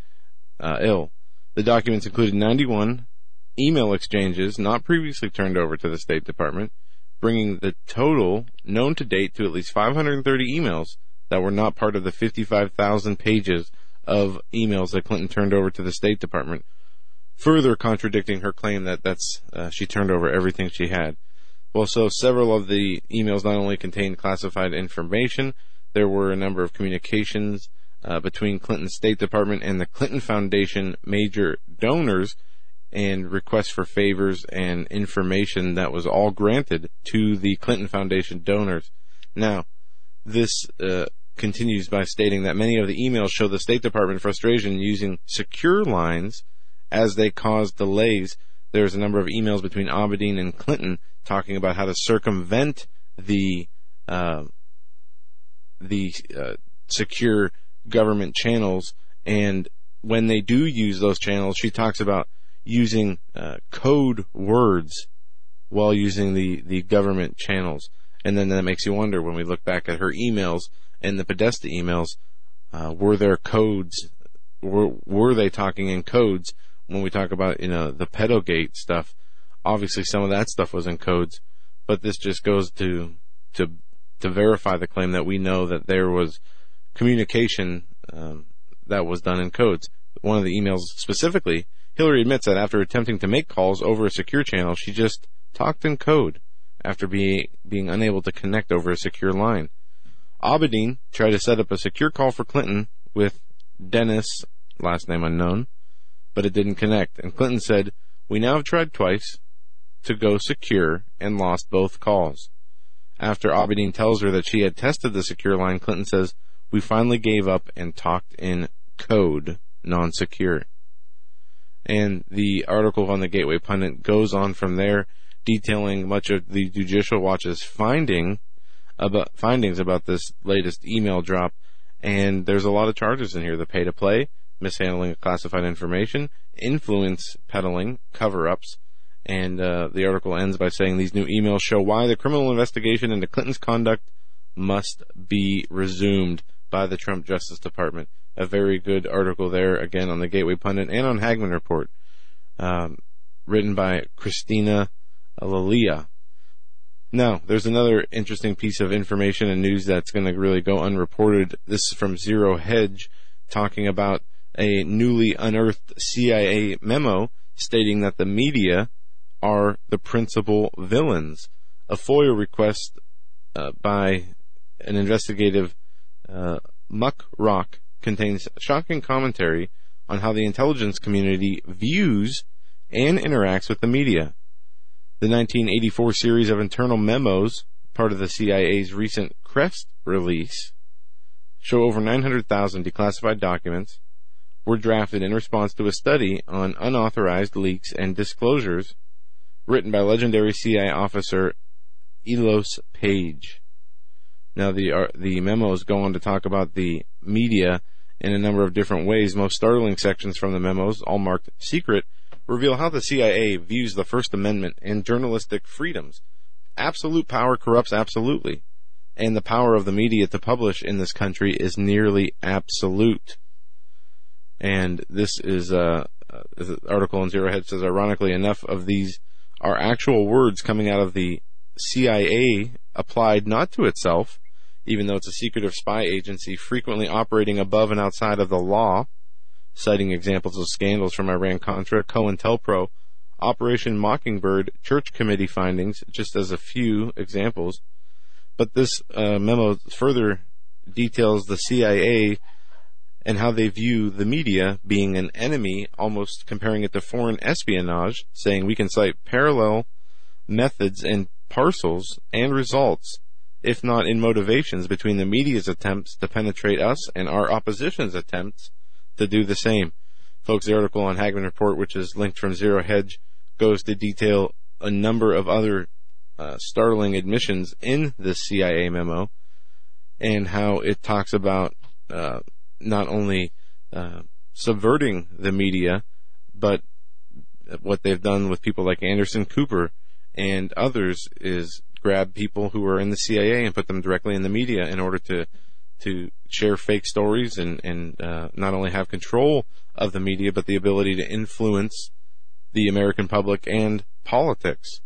[SPEAKER 3] Uh, the documents included ninety-one email exchanges not previously turned over to the State Department, bringing the total known to date to at least five hundred thirty emails that were not part of the fifty-five thousand pages of emails that Clinton turned over to the State Department, further contradicting her claim that that's uh, she turned over everything she had. Well, so several of the emails not only contained classified information, there were a number of communications uh, between Clinton's State Department and the Clinton Foundation major donors and requests for favors and information that was all granted to the Clinton Foundation donors. Now, this uh, continues by stating that many of the emails show the State Department frustration using secure lines as they cause delays. There's a number of emails between Abedin and Clinton talking about how to circumvent the uh, the uh, secure government channels, and when they do use those channels, she talks about using uh, code words while using the, the government channels. And then that makes you wonder, when we look back at her emails and the Podesta emails, uh, were there codes? Were, were they talking in codes? When we talk about, you know, the pedogate stuff, obviously some of that stuff was in codes, but this just goes to to to verify the claim that we know that there was communication um, that was done in codes. One of the emails specifically, Hillary admits that after attempting to make calls over a secure channel, she just talked in code after be, being unable to connect over a secure line. Abedin tried to set up a secure call for Clinton with Dennis, last name unknown, but it didn't connect. And Clinton said, "We now have tried twice to go secure and lost both calls." After Abedin tells her that she had tested the secure line, Clinton says, "We finally gave up and talked in code, non-secure." And the article on the Gateway Pundit goes on from there, detailing much of the Judicial Watch's finding about findings about this latest email drop. And there's a lot of charges in here: the pay-to-play, mishandling of classified information, influence peddling, cover-ups. And uh, the article ends by saying these new emails show why the criminal investigation into Clinton's conduct must be resumed by the Trump Justice Department. A very good article there, again, on the Gateway Pundit and on Hagmann Report, um, written by Christina Lalia. Now, there's another interesting piece of information and news that's going to really go unreported. This is from Zero Hedge, talking about a newly unearthed C I A memo stating that the media are the principal villains. A FOIA request uh, by an investigative uh, Muck Rock contains shocking commentary on how the intelligence community views and interacts with the media. The nineteen eighty-four series of internal memos, part of the C I A's recent CREST release, show over nine hundred thousand declassified documents were drafted in response to a study on unauthorized leaks and disclosures written by legendary C I A officer Elos Page. Now, the uh, the memos go on to talk about the media in a number of different ways. Most startling sections from the memos, all marked secret, reveal how the C I A views the First Amendment and journalistic freedoms. Absolute power corrupts absolutely, and the power of the media to publish in this country is nearly absolute. And this is uh, uh, an article in Zero Hedge says, ironically enough, of these are actual words coming out of the C I A applied not to itself, even though it's a secretive spy agency frequently operating above and outside of the law, citing examples of scandals from Iran-Contra, COINTELPRO, Operation Mockingbird, Church Committee findings, just as a few examples. But this uh, memo further details the C I A and how they view the media being an enemy, almost comparing it to foreign espionage, saying we can cite parallel methods and parcels and results, if not in motivations, between the media's attempts to penetrate us and our opposition's attempts to do the same. Folks, the article on Hagmann Report, which is linked from Zero Hedge, goes to detail a number of other uh, startling admissions in the C I A memo and how it talks about uh, not only uh, subverting the media, but what they've done with people like Anderson Cooper and others is grab people who are in the C I A and put them directly in the media in order to to share fake stories and, and uh, not only have control of the media, but the ability to influence the American public and politics.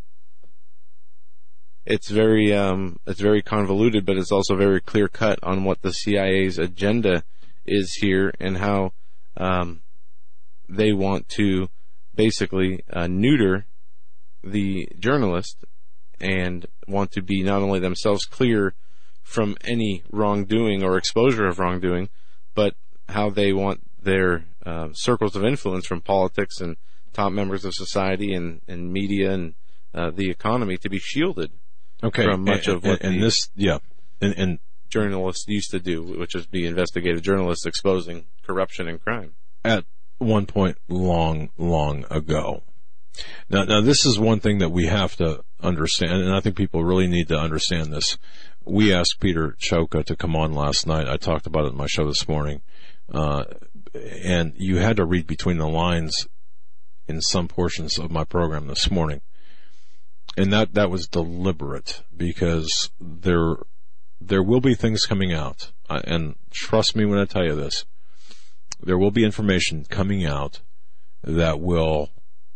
[SPEAKER 3] It's very um, it's very convoluted, but it's also very clear cut on what the C I A's agenda is here and how um, they want to basically uh, neuter the journalist and want to be not only themselves clear from any wrongdoing or exposure of wrongdoing, but how they want their uh, circles of influence from politics and top members of society and, and media and uh, the economy to be shielded
[SPEAKER 2] okay.
[SPEAKER 3] from much
[SPEAKER 2] and,
[SPEAKER 3] of what
[SPEAKER 2] and, and
[SPEAKER 3] the
[SPEAKER 2] this, yeah, and, and
[SPEAKER 3] journalists used to do, which is be investigative journalists exposing corruption and crime.
[SPEAKER 2] At one point long, long ago. Now, now this is one thing that we have to understand, and I think people really need to understand this. We asked Peter Choka to come on last night. I talked about it in my show this morning. Uh, and you had to read between the lines in some portions of my program this morning. And that, that was deliberate because there, there will be things coming out. Uh, and trust me when I tell you this, there will be information coming out that will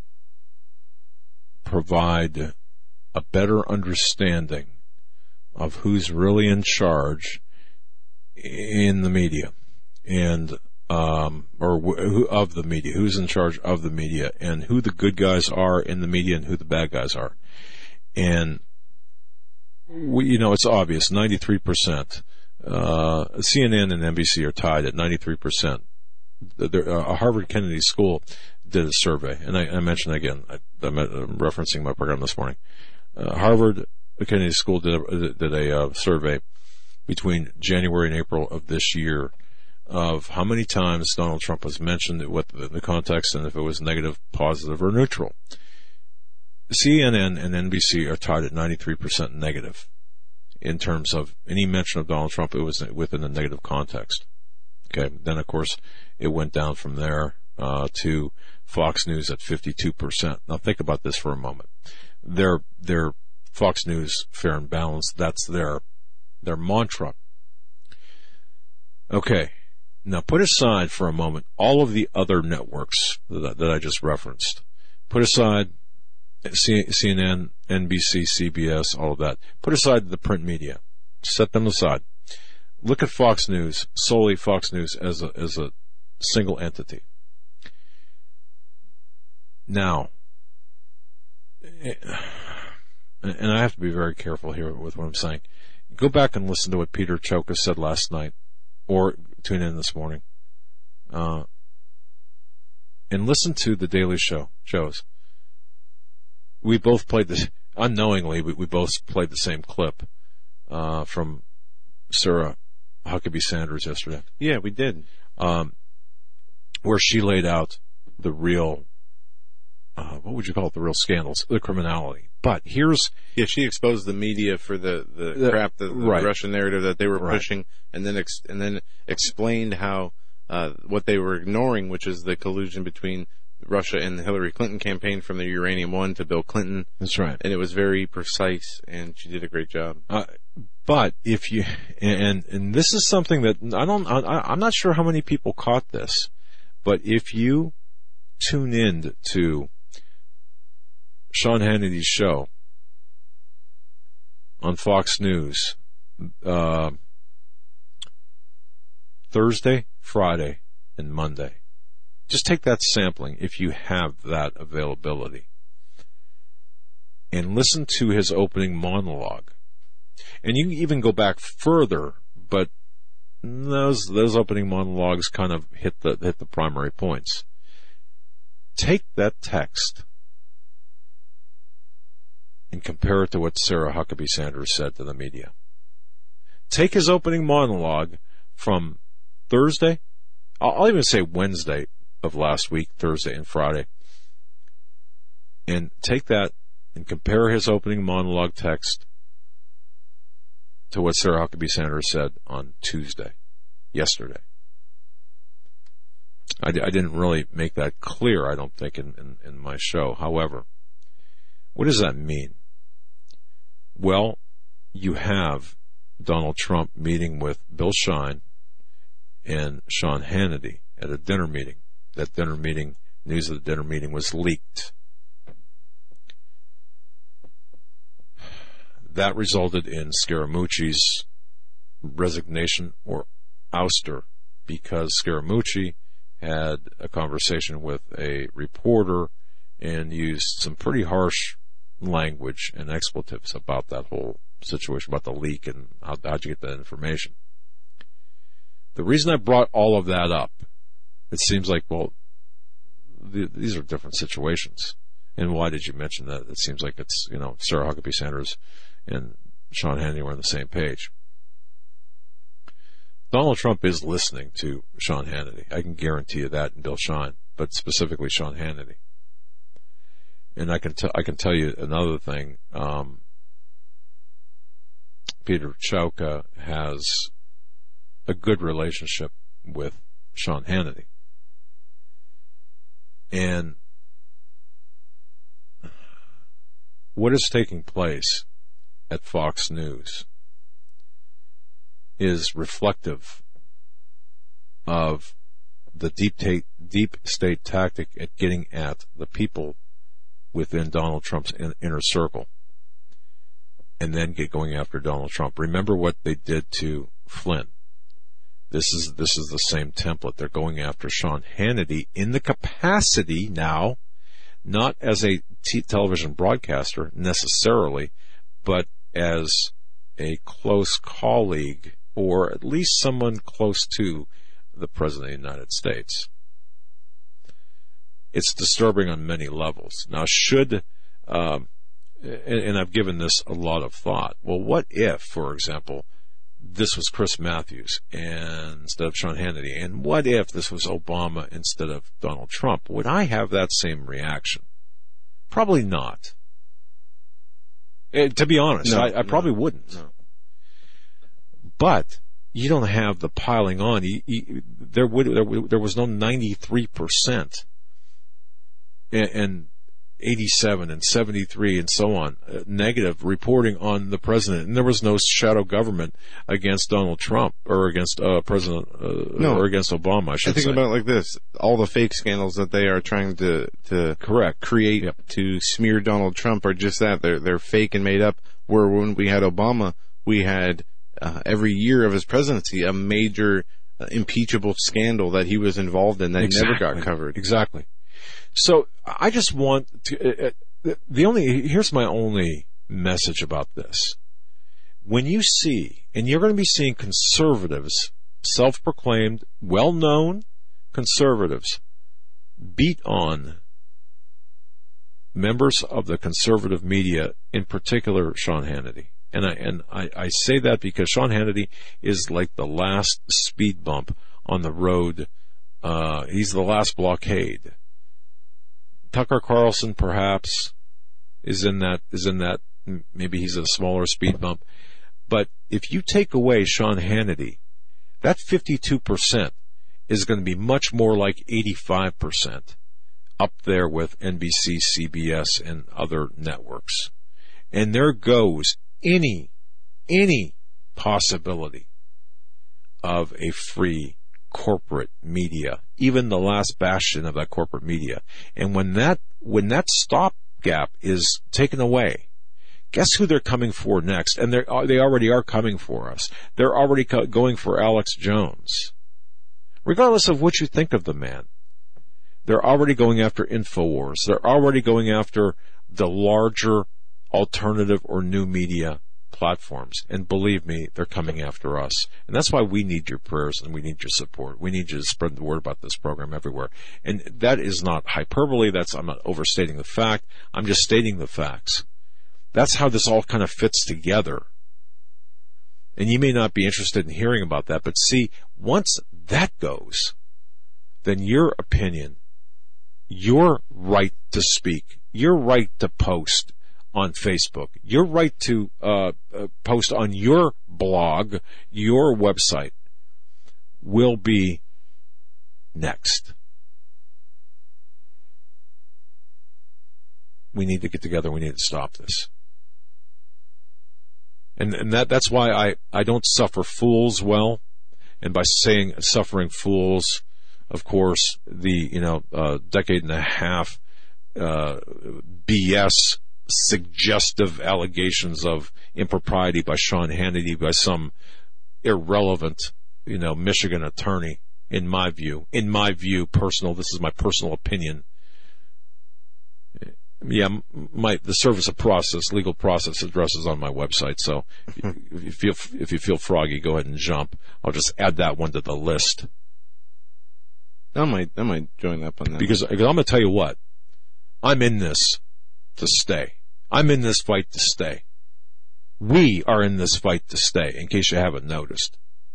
[SPEAKER 2] provide a better understanding of who's really in charge in the media. And um, or wh- who, of the media, who's in charge of the media, and who the good guys are in the media and who the bad guys are. And, we, you know, it's obvious, ninety-three percent. Uh, C N N and N B C are tied at ninety-three percent. There, uh, Harvard Kennedy School did a survey, and I, I mentioned again, I, I'm referencing my program this morning. Uh, Harvard Kennedy School did a, did a uh, survey between January and April of this year of how many times Donald Trump was mentioned, what the, the context, and if it was negative, positive, or neutral. C N N and N B C are tied at ninety-three percent negative in terms of any mention of Donald Trump. It was within a negative context. Okay, then of course it went down from there uh, to Fox News at fifty-two percent. Now think about this for a moment. Their their Fox News, fair and balanced. That's their their mantra. Okay, now put aside for a moment all of the other networks that, that I just referenced. Put aside C N N, N B C, C B S, all of that. Put aside the print media. Set them aside. Look at Fox News, solely Fox News as a as a single entity. Now, and I have to be very careful here with what I'm saying. Go back and listen to what Peter Choka said last night, or tune in this morning, uh, and listen to the Daily Show shows. We both played this unknowingly. We, we both played the same clip uh, from Sarah Huckabee Sanders yesterday.
[SPEAKER 3] Yeah, we did.
[SPEAKER 2] Um, where she laid out the real, uh, what would you call it? The real scandals, the criminality. But here's
[SPEAKER 3] yeah, she exposed the media for the the, the crap, the, the
[SPEAKER 2] right.
[SPEAKER 3] Russian narrative that they were
[SPEAKER 2] right.
[SPEAKER 3] pushing, and then ex- and then explained how uh, what they were ignoring, which is the collusion between Russia and the Hillary Clinton campaign, from the Uranium One to Bill Clinton.
[SPEAKER 2] That's right.
[SPEAKER 3] And it was very precise, and she did a great job.
[SPEAKER 2] Uh, but if you, and, and this is something that I don't, I, I'm not sure how many people caught this, but if you tune in to Sean Hannity's show on Fox News, uh, Thursday, Friday, and Monday, just take that sampling if you have that availability and listen to his opening monologue. And you can even go back further, but those those opening monologues kind of hit the hit the primary points. Take that text and compare it to what Sarah Huckabee Sanders said to the media. Take his opening monologue from Thursday, I'll even say Wednesday of last week, Thursday and Friday, and take that and compare his opening monologue text to what Sarah Huckabee Sanders said on Tuesday, yesterday. I, I didn't really make that clear, I don't think, in, in, in my show. However, what does that mean? Well, you have Donald Trump meeting with Bill Shine and Sean Hannity at a dinner meeting. That dinner meeting, news of the dinner meeting was leaked. That resulted in Scaramucci's resignation or ouster, because Scaramucci had a conversation with a reporter and used some pretty harsh language and expletives about that whole situation, about the leak and how, how'd you get that information. The reason I brought all of that up, it seems like, well, the, these are different situations. And why did you mention that? It seems like it's, you know, Sarah Huckabee Sanders and Sean Hannity were on the same page. Donald Trump is listening to Sean Hannity. I can guarantee you that, and Bill Shine, but specifically Sean Hannity. And I can t- I can tell you another thing. Um, Peter Choka has a good relationship with Sean Hannity. And what is taking place at Fox News is reflective of the deep, ta- deep state tactic at getting at the people within Donald Trump's in- inner circle, and then get going after Donald Trump. Remember what they did to Flynn. This is this is the same template. They're going after Sean Hannity in the capacity now, not as a t- television broadcaster necessarily, but as a close colleague, or at least someone close to the President of the United States. It's disturbing on many levels. Now, should, um, and, and I've given this a lot of thought, well, what if, for example, this was Chris Matthews and instead of Sean Hannity, and what if this was Obama instead of Donald Trump? Would I have that same reaction? Probably not. Uh, to be honest,
[SPEAKER 3] no,
[SPEAKER 2] I, I
[SPEAKER 3] no,
[SPEAKER 2] probably wouldn't.
[SPEAKER 3] No.
[SPEAKER 2] But you don't have the piling on. You, you, there would there, there was no ninety-three percent and, and eighty-seven and seventy-three and so on uh, negative reporting on the president, and there was no shadow government against Donald Trump or against uh, President uh,
[SPEAKER 3] no.
[SPEAKER 2] or against Obama. I should
[SPEAKER 3] I think
[SPEAKER 2] say.
[SPEAKER 3] about it like this: all the fake scandals that they are trying to to
[SPEAKER 2] correct
[SPEAKER 3] create
[SPEAKER 2] yep.
[SPEAKER 3] to smear Donald Trump are just that they're they're fake and made up. Where when we had Obama, we had uh, every year of his presidency a major uh, impeachable scandal that he was involved in that
[SPEAKER 2] exactly.
[SPEAKER 3] never got covered.
[SPEAKER 2] Exactly. So I just want to, uh, uh, the only, here's my only message about this. When you see, and you're going to be seeing conservatives, self-proclaimed, well-known conservatives, beat on members of the conservative media, in particular Sean Hannity. And I, and I, I say that because Sean Hannity is like the last speed bump on the road. Uh, he's the last blockade. Tucker Carlson perhaps is in that, is in that, maybe he's a smaller speed bump. But if you take away Sean Hannity, that fifty-two percent is going to be much more like eighty-five percent up there with N B C, C B S, and other networks. And there goes any, any possibility of a free corporate media, even the last bastion of that corporate media. And when that when that stopgap is taken away, guess who they're coming for next? And they they already are coming for us. They're already co- going for Alex Jones. Regardless of what you think of the man, they're already going after InfoWars. They're already going after the larger alternative or new media platforms. And believe me, they're coming after us. And that's why we need your prayers and we need your support. We need you to spread the word about this program everywhere. And that is not hyperbole. That's, I'm not overstating the fact. I'm just stating the facts. That's how this all kind of fits together. And you may not be interested in hearing about that, but see, once that goes, then your opinion, your right to speak, your right to post on Facebook, your right to uh, uh, post on your blog, your website, will be next. We need to get together. We need to stop this. And, and that that's why I, I don't suffer fools well. And by saying suffering fools, of course, the, you know, uh, decade and a half uh, B S suggestive allegations of impropriety by Sean Hannity, by some irrelevant, you know, Michigan attorney, in my view, in my view, personal, this is my personal opinion. Yeah, my, the service of process, legal process address is on my website, so if you feel, if you feel froggy, go ahead and jump. I'll just add that one to the list.
[SPEAKER 3] I might, I might join up on that.
[SPEAKER 2] Because, because I'm going to tell you what, I'm in this to stay. I'm in this fight to stay. We are in this fight to stay, in case you haven't noticed.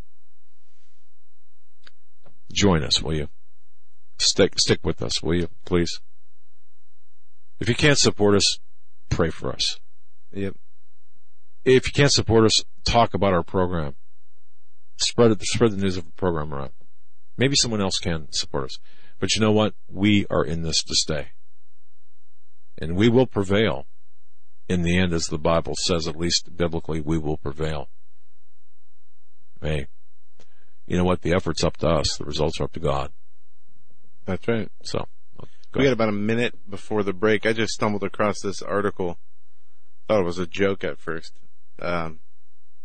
[SPEAKER 2] Join us, will you? Stick, stick with us, will you, please? If you can't support us, pray for us.
[SPEAKER 3] Yep.
[SPEAKER 2] If you can't support us, talk about our program. Spread it, spread the news of the program around. Maybe someone else can support us. But you know what? We are in this to stay. And we will prevail. In the end, as the Bible says, at least biblically, we will prevail. Hey, you know what? The effort's up to us. The results are up to God.
[SPEAKER 3] That's right.
[SPEAKER 2] So,
[SPEAKER 3] we got about a minute before the break. I just stumbled across this article. Thought it was a joke at first. Um,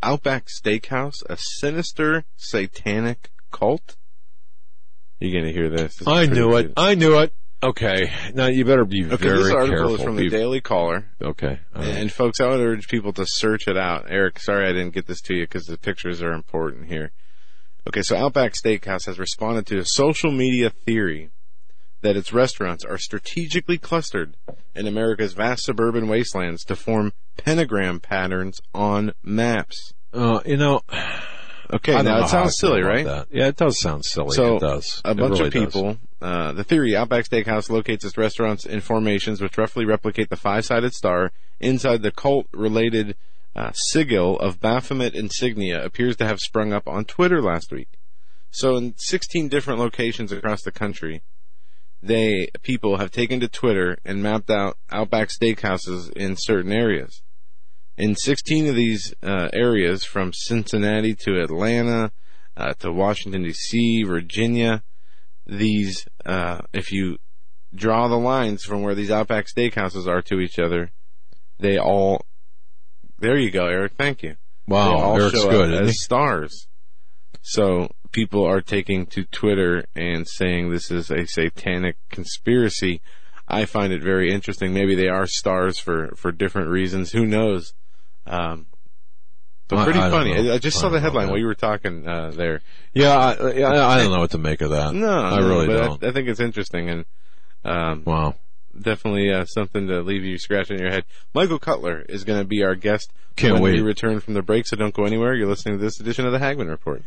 [SPEAKER 3] Outback Steakhouse, a sinister satanic cult? You're going to hear this. this
[SPEAKER 2] I knew it.
[SPEAKER 3] Good.
[SPEAKER 2] I knew it. Okay. Now, you better be
[SPEAKER 3] okay,
[SPEAKER 2] very
[SPEAKER 3] this article
[SPEAKER 2] careful.
[SPEAKER 3] is from
[SPEAKER 2] be...
[SPEAKER 3] the Daily Caller.
[SPEAKER 2] Okay. Right.
[SPEAKER 3] And, folks, I would urge people to search it out. Eric, sorry I didn't get this to you because the pictures are important here. Okay, so Outback Steakhouse has responded to a social media theory that its restaurants are strategically clustered in America's vast suburban wastelands to form pentagram patterns on maps.
[SPEAKER 2] Uh, you know...
[SPEAKER 3] Okay, now it sounds silly, right?
[SPEAKER 2] That. Yeah, it does sound silly.
[SPEAKER 3] So,
[SPEAKER 2] it does.
[SPEAKER 3] a
[SPEAKER 2] it
[SPEAKER 3] bunch
[SPEAKER 2] really
[SPEAKER 3] of people, uh, the theory, Outback Steakhouse locates its restaurants in formations which roughly replicate the five-sided star inside the cult-related uh, sigil of Baphomet insignia appears to have sprung up on Twitter last week. So in sixteen different locations across the country, they, people have taken to Twitter and mapped out Outback Steakhouses in certain areas. In sixteen of these uh, areas, from Cincinnati to Atlanta uh, to Washington, D C, Virginia, these, uh, if you draw the lines from where these Outback Steakhouses are to each other, they all, there you go, Eric, thank you.
[SPEAKER 2] Wow,
[SPEAKER 3] they all
[SPEAKER 2] Eric's
[SPEAKER 3] show
[SPEAKER 2] good,
[SPEAKER 3] up
[SPEAKER 2] isn't
[SPEAKER 3] as
[SPEAKER 2] he?
[SPEAKER 3] stars. So people are taking to Twitter and saying this is a satanic conspiracy. I find it very interesting. Maybe they are stars for, for different reasons. Who knows? Um, but pretty
[SPEAKER 2] I, I
[SPEAKER 3] funny. I just saw
[SPEAKER 2] I
[SPEAKER 3] the headline
[SPEAKER 2] know,
[SPEAKER 3] while you were talking uh, there.
[SPEAKER 2] Yeah, I, I, I don't know what to make of that.
[SPEAKER 3] No,
[SPEAKER 2] I
[SPEAKER 3] no,
[SPEAKER 2] really
[SPEAKER 3] but
[SPEAKER 2] don't.
[SPEAKER 3] I, I think it's interesting and um,
[SPEAKER 2] wow,
[SPEAKER 3] definitely uh, something to leave you scratching your head. Michael Cutler is going to be our guest
[SPEAKER 2] Can't
[SPEAKER 3] when
[SPEAKER 2] wait.
[SPEAKER 3] we return from the break. So don't go anywhere. You're listening to this edition of the Hagman Report.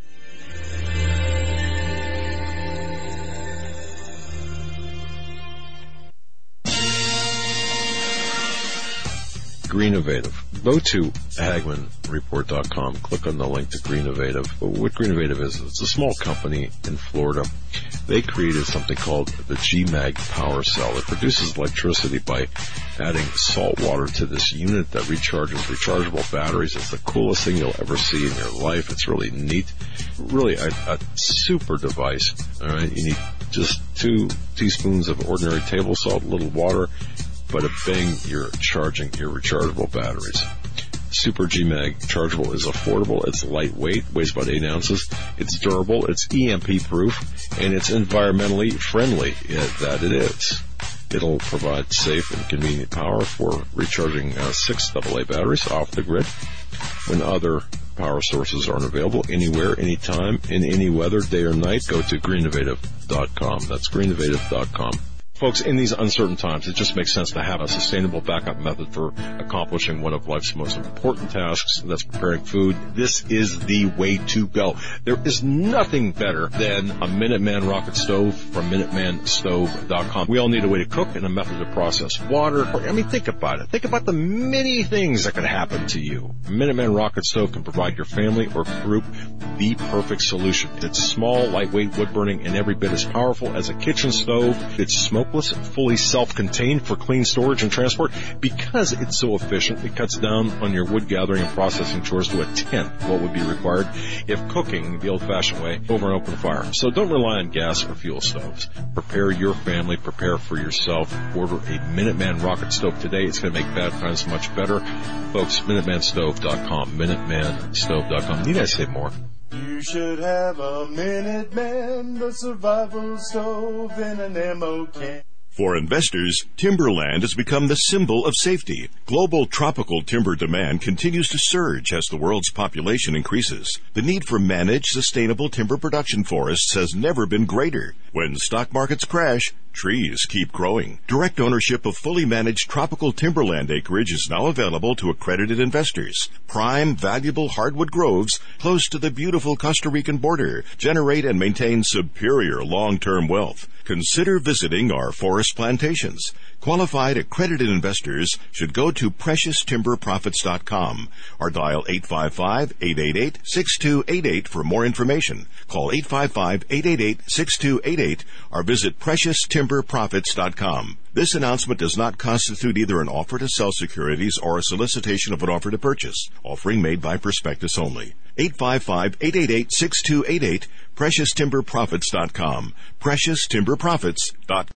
[SPEAKER 2] Greennovative. Go to Hagman Report dot com. Click on the link to Greennovative. What Greennovative is, it's a small company in Florida. They created something called the G MAG Power Cell. It produces electricity by adding salt water to this unit that recharges rechargeable batteries. It's the coolest thing you'll ever see in your life. It's really neat. Really a, a super device. All right, you need just two teaspoons of ordinary table salt, a little water. But a bang, you're charging your rechargeable batteries. Super G MAG chargeable is affordable. It's lightweight, weighs about eight ounces. It's durable. It's E M P proof, and it's environmentally friendly. Yeah, that it is. It'll provide safe and convenient power for recharging uh, six double A batteries off the grid when other power sources aren't available, anywhere, anytime, in any weather, day or night. Go to Greennovative dot com. That's Greennovative dot com. Folks, in these uncertain times, it just makes sense to have a sustainable backup method for accomplishing one of life's most important tasks, and that's preparing food. This is the way to go. There is nothing better than a Minuteman rocket stove from Minuteman Stove dot com. We all need a way to cook and a method to process water. I mean, think about it. Think about the many things that could happen to you. A Minuteman rocket stove can provide your family or group the perfect solution. It's small, lightweight, wood-burning, and every bit as powerful as a kitchen stove. It's smokeless, fully self-contained for clean storage and transport. Because it's so efficient, it cuts down on your wood gathering and processing chores to a tenth what would be required if cooking the old-fashioned way over an open fire. So don't rely on gas or fuel stoves. Prepare your family, prepare for yourself. Order a Minuteman rocket stove today. It's going to make bad times much better. Folks, Minuteman Stove dot com. Minuteman Stove dot com. Need I say more?
[SPEAKER 7] You should have a Minuteman, the survival stove in an ammo can.
[SPEAKER 8] For investors, timberland has become the symbol of safety. Global tropical timber demand continues to surge as the world's population increases. The need for managed, sustainable timber production forests has never been greater. When stock markets crash, trees keep growing. Direct ownership of fully managed tropical timberland acreage is now available to accredited investors. Prime, valuable hardwood groves close to the beautiful Costa Rican border generate and maintain superior long-term wealth. Consider visiting our forest plantations. Qualified accredited investors should go to precious timber profits dot com or dial eight five five, eight eight eight, six two eight eight for more information. Call eight five five, eight eight eight, six two eight eight or visit precious timber profits dot com. This announcement does not constitute either an offer to sell securities or a solicitation of an offer to purchase. Offering made by prospectus only. eight five five, eight eight eight, six two eight eight, precious timber profits dot com. precious timber profits dot com.